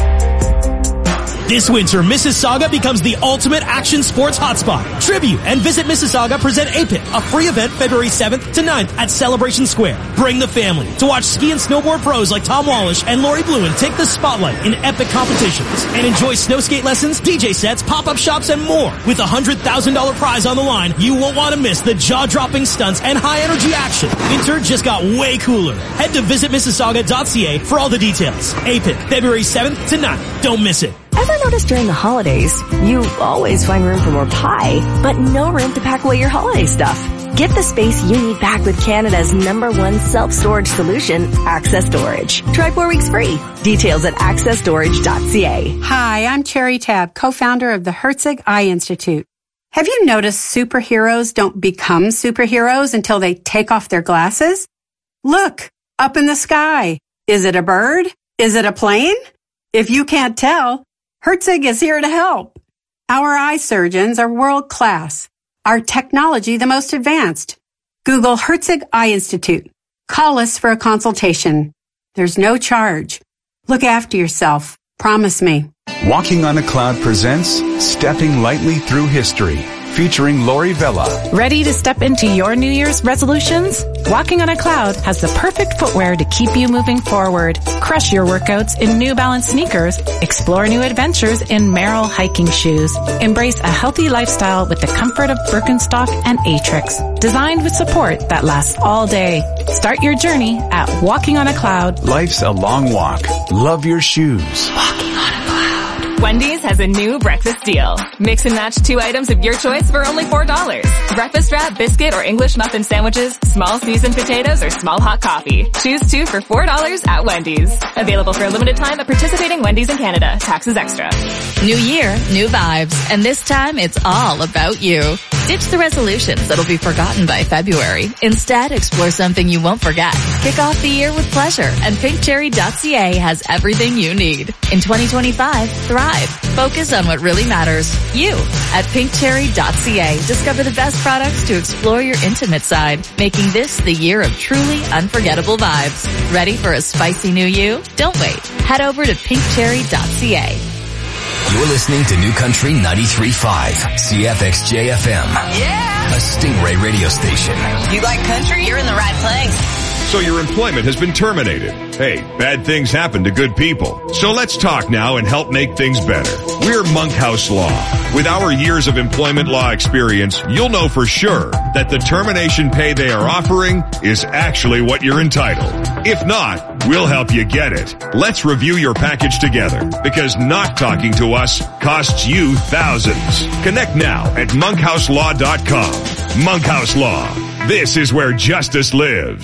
[SPEAKER 12] This winter, Mississauga becomes the ultimate action sports hotspot. Tribute and Visit Mississauga present A P I T, a free event February seventh to ninth at Celebration Square. Bring the family to watch ski and snowboard pros like Tom Wallish and Lori Bluin take the spotlight in epic competitions. And enjoy snow skate lessons, D J sets, pop-up shops, and more. With a one hundred thousand dollars prize on the line, you won't want to miss the jaw-dropping stunts and high-energy action. Winter just got way cooler. Head to visit mississauga dot c a for all the details. A P I T, February seventh to ninth. Don't miss it.
[SPEAKER 19] Ever notice during the holidays, you always find room for more pie, but no room to pack away your holiday stuff? Get the space you need back with Canada's number one self-storage solution, Access Storage. Try four weeks free. Details at access storage dot c a.
[SPEAKER 13] Hi, I'm Cherry Tabb, co-founder of the Herzig Eye Institute. Have you noticed superheroes don't become superheroes until they take off their glasses? Look, up in the sky. Is it a bird? Is it a plane? If you can't tell, Herzig is here to help. Our eye surgeons are world class. Our technology the most advanced. Google Herzig Eye Institute. Call us for a consultation. There's no charge. Look after yourself. Promise me.
[SPEAKER 24] Walking on a Cloud presents Stepping Lightly Through History, featuring Lori Vella.
[SPEAKER 10] Ready to step into your New Year's resolutions? Walking on a Cloud has the perfect footwear to keep you moving forward. Crush your workouts in New Balance sneakers. Explore new adventures in Merrell hiking shoes. Embrace a healthy lifestyle with the comfort of Birkenstock and Atrix. Designed with support that lasts all day. Start your journey at Walking on a Cloud.
[SPEAKER 24] Life's a long walk. Love your shoes.
[SPEAKER 10] Walking on a Cloud.
[SPEAKER 25] Wendy's has a new breakfast deal. Mix and match two items of your choice for only four dollars. Breakfast wrap, biscuit, or English muffin sandwiches, small seasoned potatoes, or small hot coffee. Choose two for four dollars at Wendy's. Available for a limited time at participating Wendy's in Canada. Taxes extra.
[SPEAKER 26] New year, new vibes. And this time it's all about you. Ditch the resolutions that'll be forgotten by February. Instead, explore something you won't forget. Kick off the year with pleasure, and pink cherry dot c a has everything you need. In twenty twenty-five, thrive. Focus on what really matters. You. At pink cherry dot c a, discover the best products to explore your intimate side, making this the year of truly unforgettable vibes. Ready for a spicy new you? Don't wait. Head over to pink cherry dot c a.
[SPEAKER 6] You're listening to New Country ninety-three point five, C F X J F M.
[SPEAKER 27] Yeah!
[SPEAKER 6] A Stingray radio station.
[SPEAKER 27] You like country? You're in the right place.
[SPEAKER 28] So your employment has been terminated. Hey, bad things happen to good people. So let's talk now and help make things better. We're Monkhouse Law. With our years of employment law experience, you'll know for sure that the termination pay they are offering is actually what you're entitled. If not, we'll help you get it. Let's review your package together, because not talking to us costs you thousands. Connect now at monkhouse law dot com. Monkhouse Law. This is where justice lives.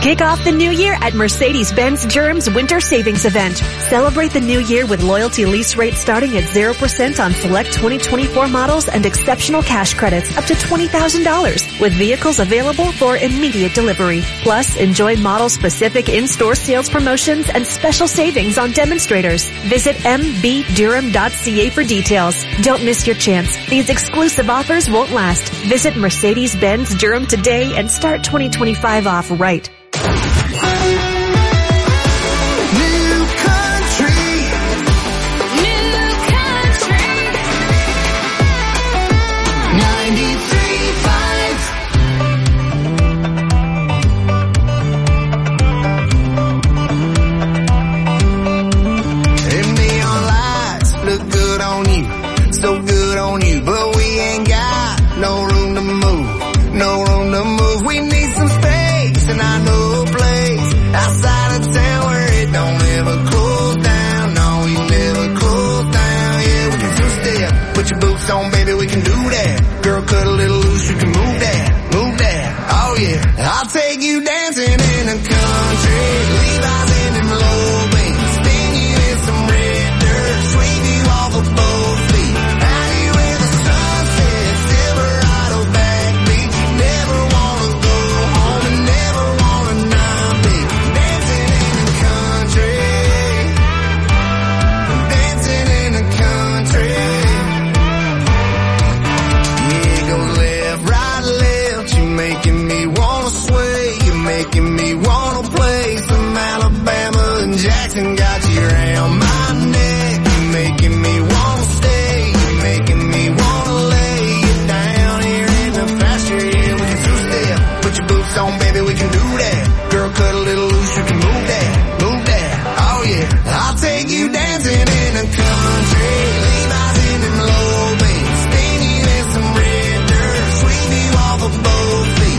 [SPEAKER 19] Kick off the new year at Mercedes-Benz Durham's Winter Savings Event. Celebrate the new year with loyalty lease rates starting at zero percent on select twenty twenty-four models and exceptional cash credits up to twenty thousand dollars with vehicles available for immediate delivery. Plus, enjoy model-specific in-store sales promotions and special savings on demonstrators. Visit m b durham dot c a for details. Don't miss your chance. These exclusive offers won't last. Visit Mercedes-Benz Durham today and start twenty twenty-five off right.
[SPEAKER 7] I'll take you dancing in the country, Levi's in them low beams, spin you in some red dirt, sweep you off of both feet, out you in the sunset, Silverado backbeat, you never wanna go home and never wanna not be dancing in the country, dancing in the country, yeah, it goes left, right, left, you making me wanna sway, you're making me wanna play some Alabama and Jackson, got you around my neck, you're making me wanna stay, you're making me wanna lay you down here in the pasture, yeah, we can two-step, put your boots on, baby, we can do that, girl, cut a little loose, you can move that, move that, oh yeah, I'll take you dancing in the country, Levi's in them low beams, spin you in some red dirt, sweep you off of both feet.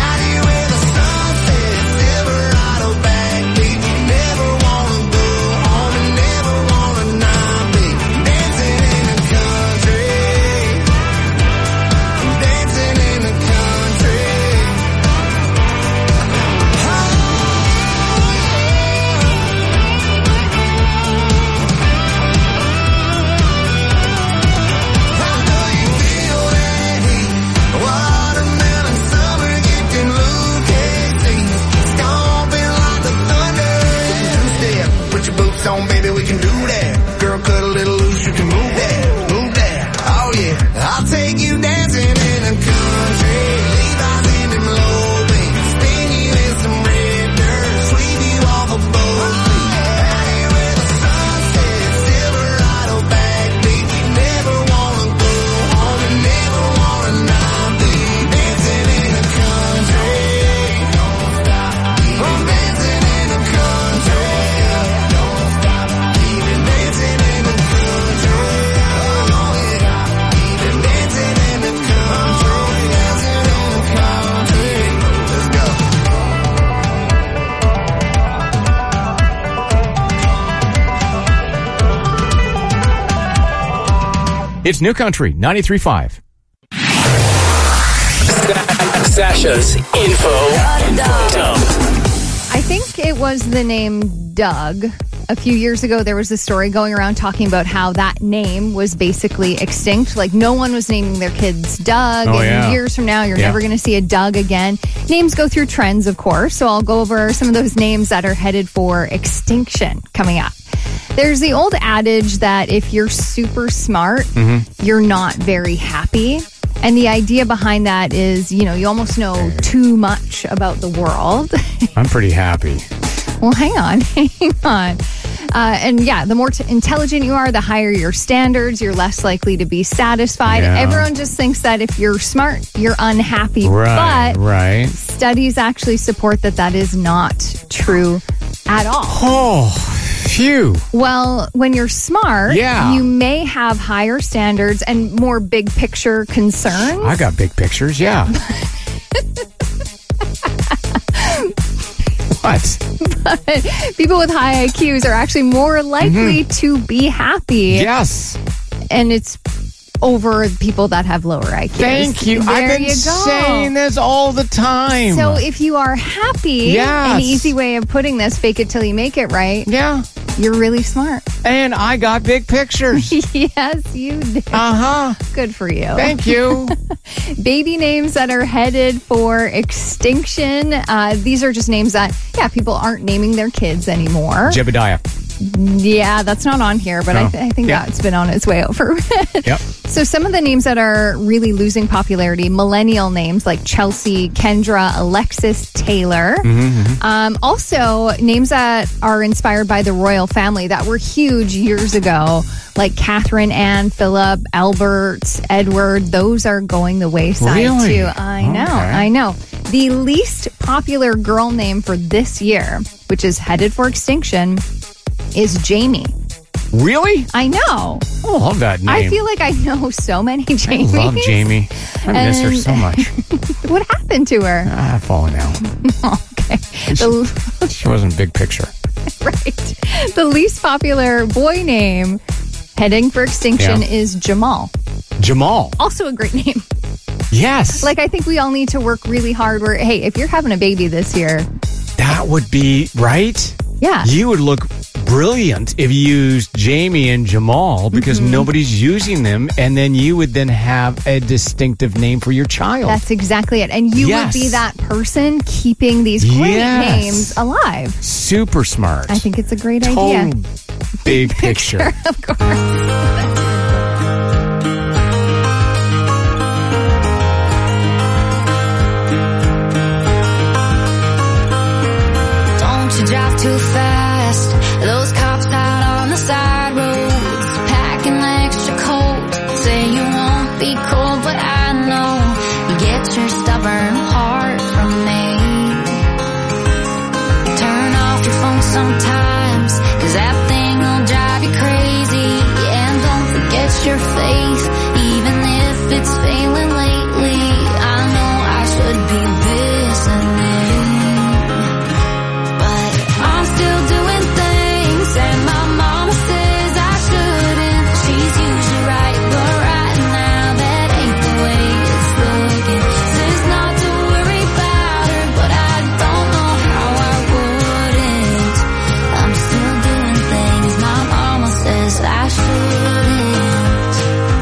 [SPEAKER 7] On, baby, we can do that. Girl, cut a little loose, you can move that, move that. Oh yeah, I'll take you dancing in the country. Levi's in them low beams, spin you in some red dirt, sweep you off of both feet. Out here with the sunset, Silverado backbeat. You never wanna go home and never wanna not be dancing in the country. I'm dancing in the country.
[SPEAKER 2] It's New Country ninety-three point five.
[SPEAKER 14] Sasha's info dump.
[SPEAKER 3] I think it was the name Doug. A few years ago, there was a story going around talking about how that name was basically extinct. Like, no one was naming their kids Doug.
[SPEAKER 2] Oh,
[SPEAKER 3] and
[SPEAKER 2] yeah.
[SPEAKER 3] years from now, you're
[SPEAKER 2] Yeah.
[SPEAKER 3] never going to see a Doug again. Names go through trends, of course. So I'll go over some of those names that are headed for extinction coming up. There's the old adage that if you're super smart,
[SPEAKER 2] Mm-hmm.
[SPEAKER 3] you're not very happy. And the idea behind that is, you know, you almost know too much about the world.
[SPEAKER 2] I'm pretty happy.
[SPEAKER 3] Well, hang on, hang on. Uh, and yeah, the more t- intelligent you are, the higher your standards, you're less likely to be satisfied.
[SPEAKER 2] Yeah.
[SPEAKER 3] Everyone just thinks that if you're smart, you're unhappy.
[SPEAKER 2] Right,
[SPEAKER 3] but
[SPEAKER 2] right.
[SPEAKER 3] studies actually support that that is not true at all.
[SPEAKER 2] Oh, phew.
[SPEAKER 3] Well, when you're smart,
[SPEAKER 2] Yeah.
[SPEAKER 3] you may have higher standards and more big picture concerns.
[SPEAKER 2] I got big pictures, yeah. What?
[SPEAKER 3] But people with high I Qs are actually more likely
[SPEAKER 2] Mm-hmm.
[SPEAKER 3] to be happy.
[SPEAKER 2] Yes.
[SPEAKER 3] And it's over people that have lower I Qs.
[SPEAKER 2] Thank you.
[SPEAKER 3] There
[SPEAKER 2] I've been
[SPEAKER 3] you go.
[SPEAKER 2] saying this all the time.
[SPEAKER 3] So if you are happy,
[SPEAKER 2] Yes.
[SPEAKER 3] an easy way of putting this, fake it till you make it, right?
[SPEAKER 2] Yeah.
[SPEAKER 3] You're really smart.
[SPEAKER 2] And I got big pictures.
[SPEAKER 3] Yes, you did.
[SPEAKER 2] Uh-huh.
[SPEAKER 3] Good for you.
[SPEAKER 2] Thank you.
[SPEAKER 3] Baby names that are headed for extinction. Uh, these are just names that, yeah, people aren't naming their kids anymore.
[SPEAKER 2] Jebediah.
[SPEAKER 3] Yeah, that's not on here, but I,
[SPEAKER 2] Oh,
[SPEAKER 3] th- I think
[SPEAKER 2] yeah.
[SPEAKER 3] that's been on its way over.
[SPEAKER 2] Yep.
[SPEAKER 3] So some of the names that are really losing popularity, millennial names like Chelsea, Kendra, Alexis, Taylor.
[SPEAKER 2] Mm-hmm.
[SPEAKER 3] Um, also, names that are inspired by the royal family that were huge years ago, like Catherine, Anne, Philip, Albert, Edward. Those are going the wayside
[SPEAKER 2] Really?
[SPEAKER 3] too. I know,
[SPEAKER 2] Okay.
[SPEAKER 3] I know. The least popular girl name for this year, which is headed for extinction, is Jamie.
[SPEAKER 2] Really?
[SPEAKER 3] I know.
[SPEAKER 2] I love that name.
[SPEAKER 3] I feel like I know so many
[SPEAKER 2] I
[SPEAKER 3] Jamies.
[SPEAKER 2] love Jamie. I miss her
[SPEAKER 3] And-
[SPEAKER 2] so much.
[SPEAKER 3] What happened to her?
[SPEAKER 2] Ah, falling out.
[SPEAKER 3] Okay. The,
[SPEAKER 2] She wasn't big picture.
[SPEAKER 3] right. The least popular boy name heading for extinction
[SPEAKER 2] Yeah.
[SPEAKER 3] is Jamal.
[SPEAKER 2] Jamal.
[SPEAKER 3] Also a great name.
[SPEAKER 2] Yes.
[SPEAKER 3] Like, I think we all need to work really hard where, hey, if you're having a baby this year,
[SPEAKER 2] That would be right.
[SPEAKER 3] yeah.
[SPEAKER 2] You would look brilliant if you used Jamie and Jamal because
[SPEAKER 3] Mm-hmm.
[SPEAKER 2] nobody's using them, and then you would then have a distinctive name for your child.
[SPEAKER 3] That's exactly it. And you
[SPEAKER 2] Yes.
[SPEAKER 3] would be that person keeping these great
[SPEAKER 2] Yes.
[SPEAKER 3] names alive.
[SPEAKER 2] Super smart.
[SPEAKER 3] I think it's a great
[SPEAKER 2] Total
[SPEAKER 3] idea.
[SPEAKER 2] big picture.
[SPEAKER 3] Of course.
[SPEAKER 1] Don't you drive too fast. Those cops out on the side roads, packing extra coat. Say you won't be cold, but I know you get your stubborn heart from me. Turn off your phone sometimes, cause that thing will drive you crazy. And don't forget your faith, even if it's failing lately. I know I should be listening, but I'm still doing things that my mama says I shouldn't. She's usually right, but right now that ain't the way it's looking. Says not to worry about her, but I don't know how I wouldn't. I'm still doing things my mama says I shouldn't.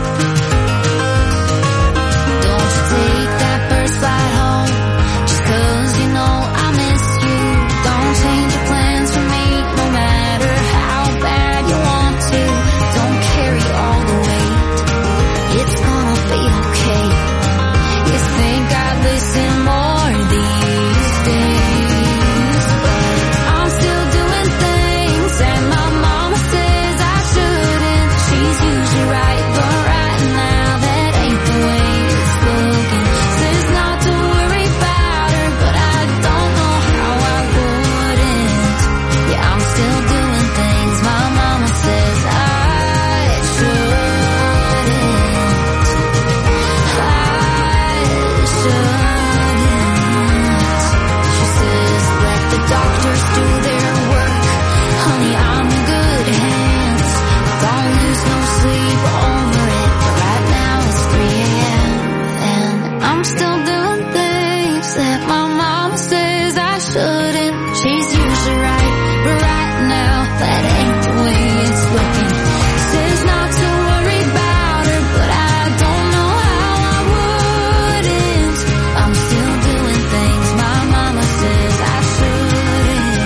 [SPEAKER 1] Don't you take that first flight home, just cause you know I miss you. Don't change your plans for me, no matter how bad you want to. Don't carry all the weight, it's gonna be okay. You think I'd listen more these days, but I'm still doing things that my mama says I shouldn't. She's usually right, but right now that ain't the way it's looking. Says not to worry about her, but I don't know how I wouldn't. Yeah, I'm still doing things my mama says I shouldn't. I shouldn't. She says let the doctors do their work. Honey, I'm in good hands. Don't lose no sleep over it. But right now it's three a.m. and I'm still doing things that my mama says I shouldn't. She's usually right, but right now that ain't the way it's looking. Says not to worry about her, but I don't know how I wouldn't. I'm still doing things my mama says I shouldn't.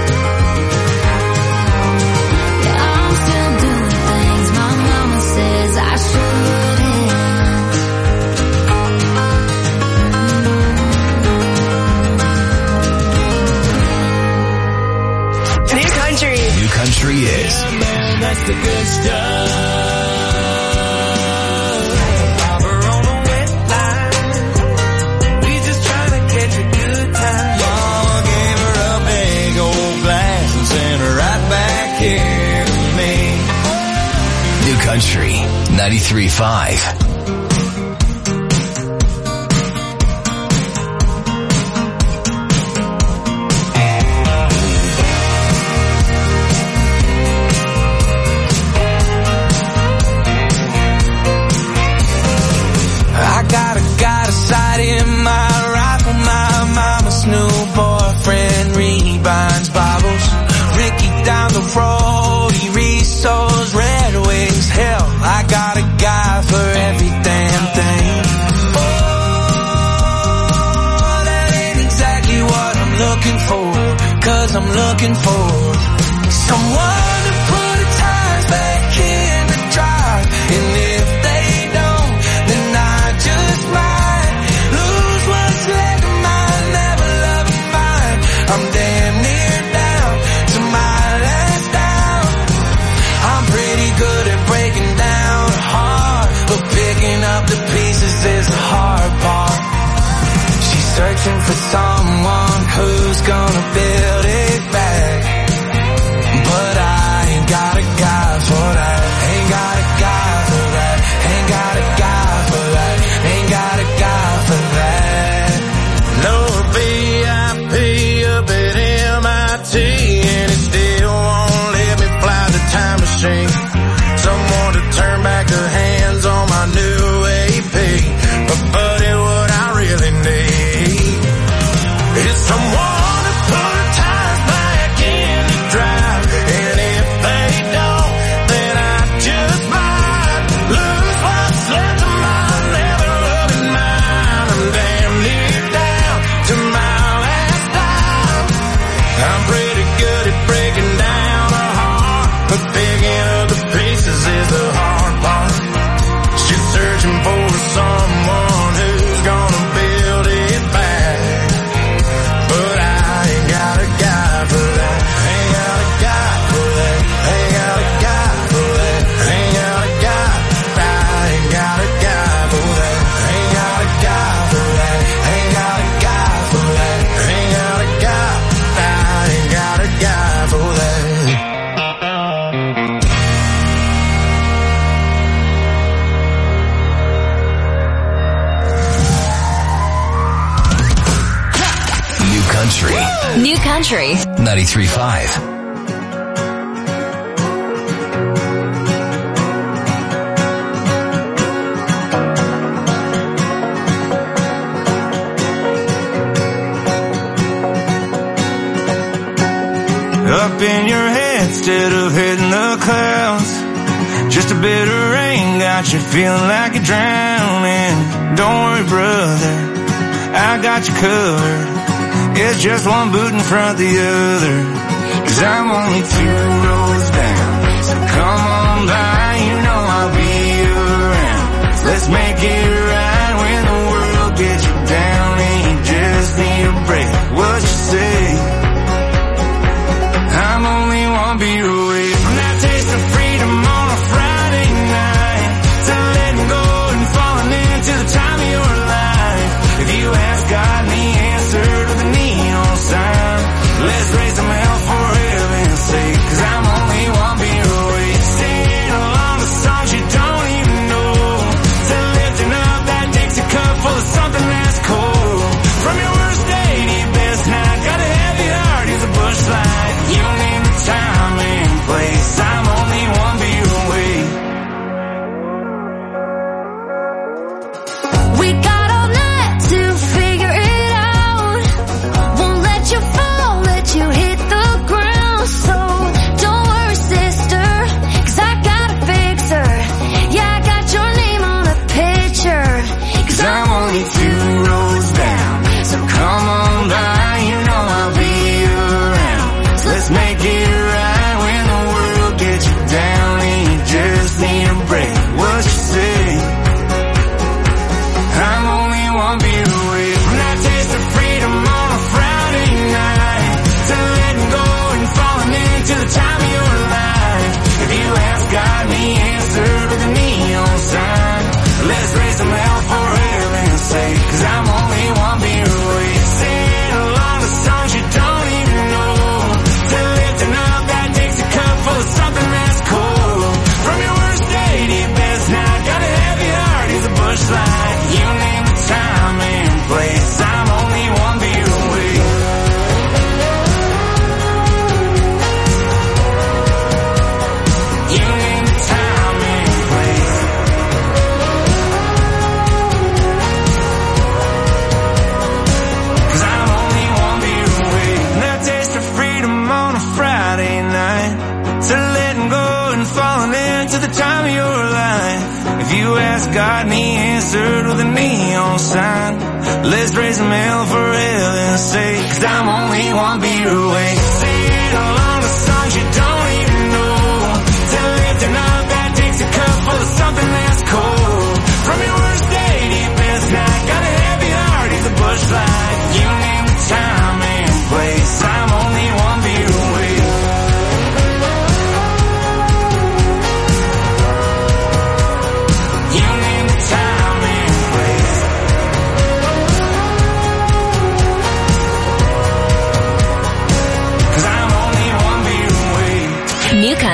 [SPEAKER 1] Yeah, I'm still doing things my mama says I shouldn't.
[SPEAKER 6] New country. New country is.
[SPEAKER 4] That's the good stuff. Robber on a wet line. We just trying to catch a good time. Mama gave her a big old glass and sent her right back here to me.
[SPEAKER 6] New country ninety-three point five.
[SPEAKER 7] looking for someone to put the tires back in the drive. And if they don't, then I just might lose what's left of mine. Never loving mine. I'm damn near down to my last down. I'm pretty good at breaking down a heart, but picking up the pieces is the hard part. She's searching for someone who's gonna build it back, but I ain't got a guy for that. Ain't got a guy for that. Ain't got a guy for that. Ain't got a guy for that. No V I P up at M I T, and it still won't let me fly the time machine. Someone to turn back the hands on my new A P. But buddy, what I really need is someone to put the tires back in the drive. And if they don't, then I just might lose what's left of my never loving mine. I'm damn near down to my last dime. I'm pretty good at breaking down a heart, but picking up the pieces is the hard part. She's searching for someone who's gonna build it back, but I ain't got a guy for that. Ain't got a guy for that. Ain't got a guy for that. Ain't got a guy. I ain't got a guy for that. Ain't got a guy for that. Ain't got a guy for that. Ain't got a guy. I ain't got a guy for that.
[SPEAKER 6] New Country
[SPEAKER 19] New Country.
[SPEAKER 6] ninety-three point five.
[SPEAKER 7] Up in your head instead of hitting the clouds. Just a bit of rain got you feeling like you're drowning. Don't worry, brother, I got you covered. It's just one boot in front of the other. Cause I'm only two rows down, so come on by, you know I'll be around. Let's make it right when the world gets you down and you just need a break. What you say? I'm only one beer away from that taste of freedom on a Friday night, to letting go and falling into the time of your life. If you ask God and He answered with a neon sign, let's raise some hell for heaven's sake. Cause I'm only one beer away, singing along to songs you don't even know, to lifting up that Dixie cup full of something that's cold. From your worst day to your best night, got a heavy heart, here's a bush light. You don't name the time and place, I'm only one beer away.
[SPEAKER 1] We got all night to figure it out. Won't let you fall, let you hit the ground. So don't worry, sister, cause I got a fixer. Yeah, I got your name on a picture. Cause
[SPEAKER 7] I'm only two rows down, so come on by, you know I'll be around. So let's make it right when the world gets you down and you just need a break. What you say? I'm only one beer away from that taste of freedom on a Friday night, to letting go and falling into the time of your life. If you ask God and He answered with a neon sign, let's raise some hell for heaven's sake. Cause I'm only one beer away, singing along to songs you don't even know, to lifting up that Dixie cup full of something that's cold. From your worst day to your best night, got a heavy heart, here's a bush light. You name the time and place, I'm only one beer away. You name the time and place. Cause I'm only one beer away from that taste of freedom on a Friday night, to letting go and falling into the time of your life. If you ask God and He answered with a neon sign, let's raise some hell for heaven's sake. Cause I'm only one beer away, singing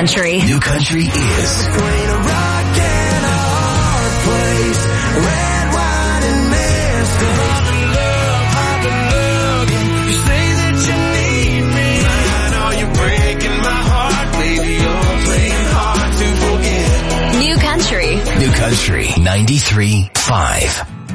[SPEAKER 26] Country.
[SPEAKER 6] New Country is
[SPEAKER 7] Between a rock and a hard place, red wine and mist. I've been love, I've been looking. You say that you need me. I know you're breaking my heart, baby. You're playing hard to forget.
[SPEAKER 26] New Country.
[SPEAKER 6] New Country ninety-three point five.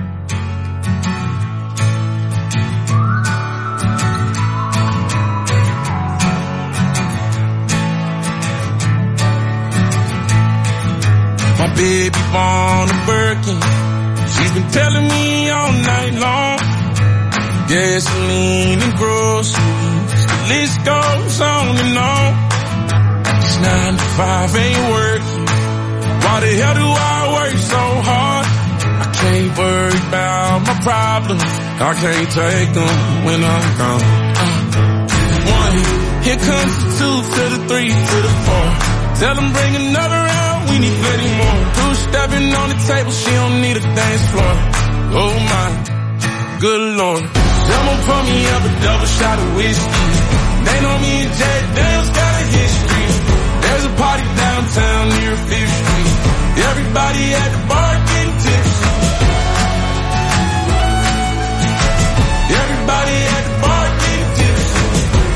[SPEAKER 9] My baby born a Birkin. She's been telling me all night long. Gasoline and groceries, the list goes on and on. This nine to five ain't working. Why the hell do I work so hard? I can't worry about my problems. I can't take them when I'm gone. Uh, one, here comes the two to the three to the four. Tell them bring another round, we need plenty more. Two stepping on the table, she don't need a dance floor. Oh my, good lord. Someone pour me up a double shot of whiskey. They know me and Jay Dale's got a history. There's a party downtown near Fifth Street. Everybody at the bar getting tipsy. Everybody at the bar getting tipsy.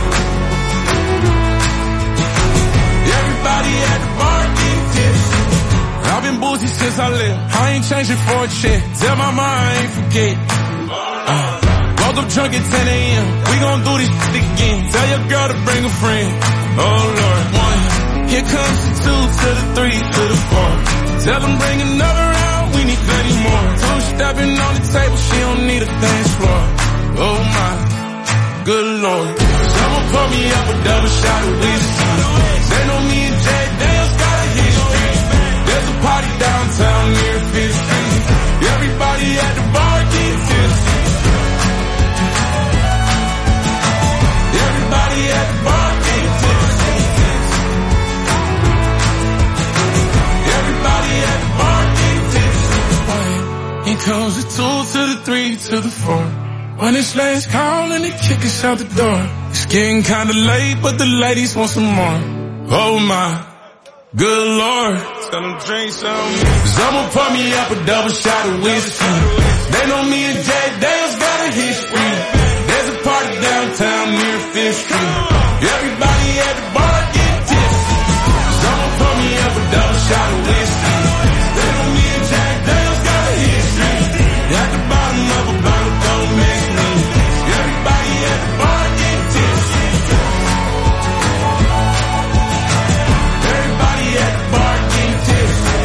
[SPEAKER 9] Everybody at the bar getting tipsy. I've been boozy since I left. I ain't changing for a check. Tell my mom I ain't forget. Uh, woke up drunk at ten a.m. We gon' do this shit again. Tell your girl to bring a friend. Oh Lord, one. Here comes the two to the three to the four. Tell them bring another round, we need plenty more. Two stepping on the table, she don't need a dance floor. Oh my, good lord. Someone pour me up a double shot of whiskey. They know me and Jay Dale's got a history. There's a party downtown near Fifth Street. Everybody at the bar getting tipsy. Everybody at the bar getting tipsy. Everybody at the bar getting tipsy. Here comes the two to the three to the four. When it's last call and they kick us out the door. It's getting kinda late, but the ladies want some more. Oh my, good lord. Tell them drink some. Someone pour me up a double shot of whiskey. They know me and Jay Dale's got a history. There's a party downtown near Fifth Street. Everybody at the bar getting tipsy. Someone pour me up a double shot of whiskey. They know me and Jay Dale's got a history. At the bottom of a bottle, don't mix me. Everybody at the bar getting tipsy. Everybody at the bar getting tipsy.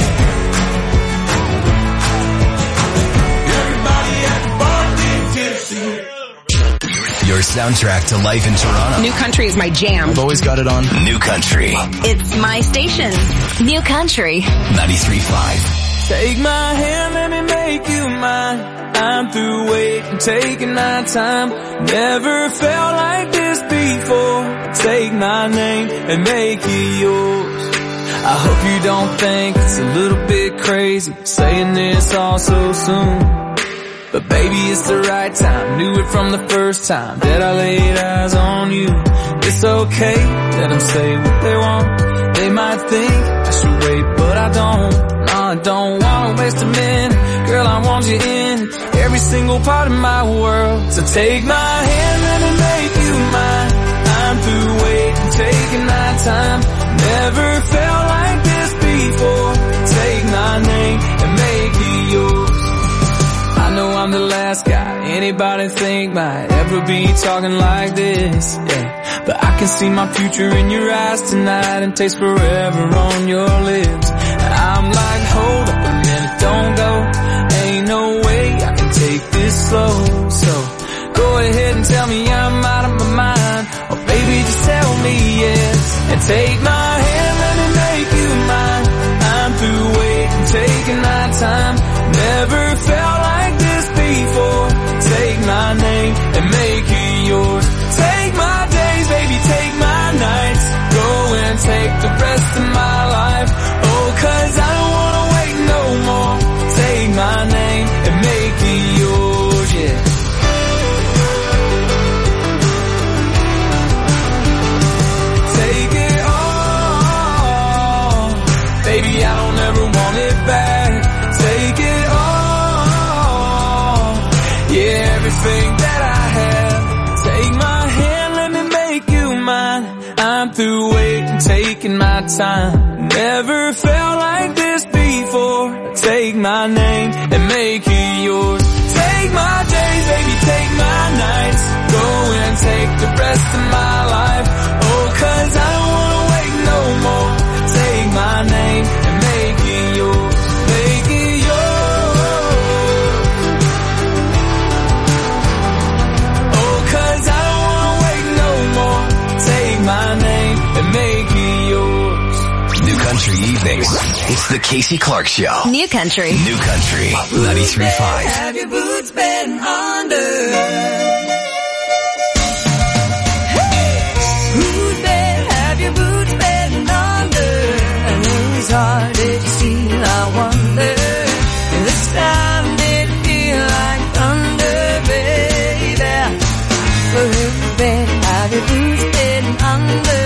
[SPEAKER 9] Everybody at the bar getting tipsy.
[SPEAKER 6] your soundtrack to life in Toronto.
[SPEAKER 15] New Country is my jam.
[SPEAKER 6] I've always got it on. New Country.
[SPEAKER 15] It's my station.
[SPEAKER 26] New Country.
[SPEAKER 6] ninety-three point five.
[SPEAKER 4] Take my hand, let me make you mine. I'm through waiting, taking my time. Never felt like this before. Take my name and make it yours. I hope you don't think it's a little bit crazy saying this all so soon. But baby, it's the right time. Knew it from the first time that I laid eyes on you. It's okay, let them say what they want. They might think I should wait, but I don't. No, I don't wanna waste a minute. Girl, I want you in every single part of my world. So take my hand, let me make you mine. I'm through waiting, taking my time. Never felt like this before. Take my name and make it yours. I know I'm the last guy anybody think might ever be talking like this, yeah. But I can see my future in your eyes tonight and taste forever on your lips. I'm like, hold up a minute, don't go. Ain't no way I can take this slow. So go ahead and tell me I'm out of my mind. Or baby, just tell me yes. And take my hand, let me make you mine. I'm through waiting, taking my time. Never felt like this before. Take my name and make it yours. Take my days, baby, take my nights. Go and take the rest of my life Baby, I don't ever want it back. Take it all. Yeah, everything that I have. Take my hand, let me make you mine. I'm through waiting, taking my time. Never felt like this before. Take my name and make it yours. Take my days, baby, take my nights. Go and take the rest of my life. Oh, cause I don't wanna wait no more. Take my name and make it yours. Make it yours. Oh, cause I don't wanna wait no more. Take my name and make it yours.
[SPEAKER 6] New Country Evenings. It's the Casey Clark Show.
[SPEAKER 15] New Country.
[SPEAKER 6] New Country ninety-three point five.
[SPEAKER 4] Have your boots been under? Whose bed have your boots been under? And whose heart did you steal, I wonder? This time did it feel like thunder, baby? But whose bed have your boots been under?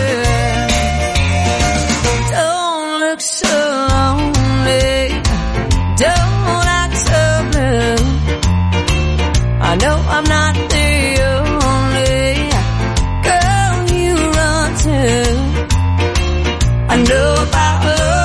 [SPEAKER 4] Don't look so lonely, don't act so blue. I know I'm not the only girl you run to. I know about love.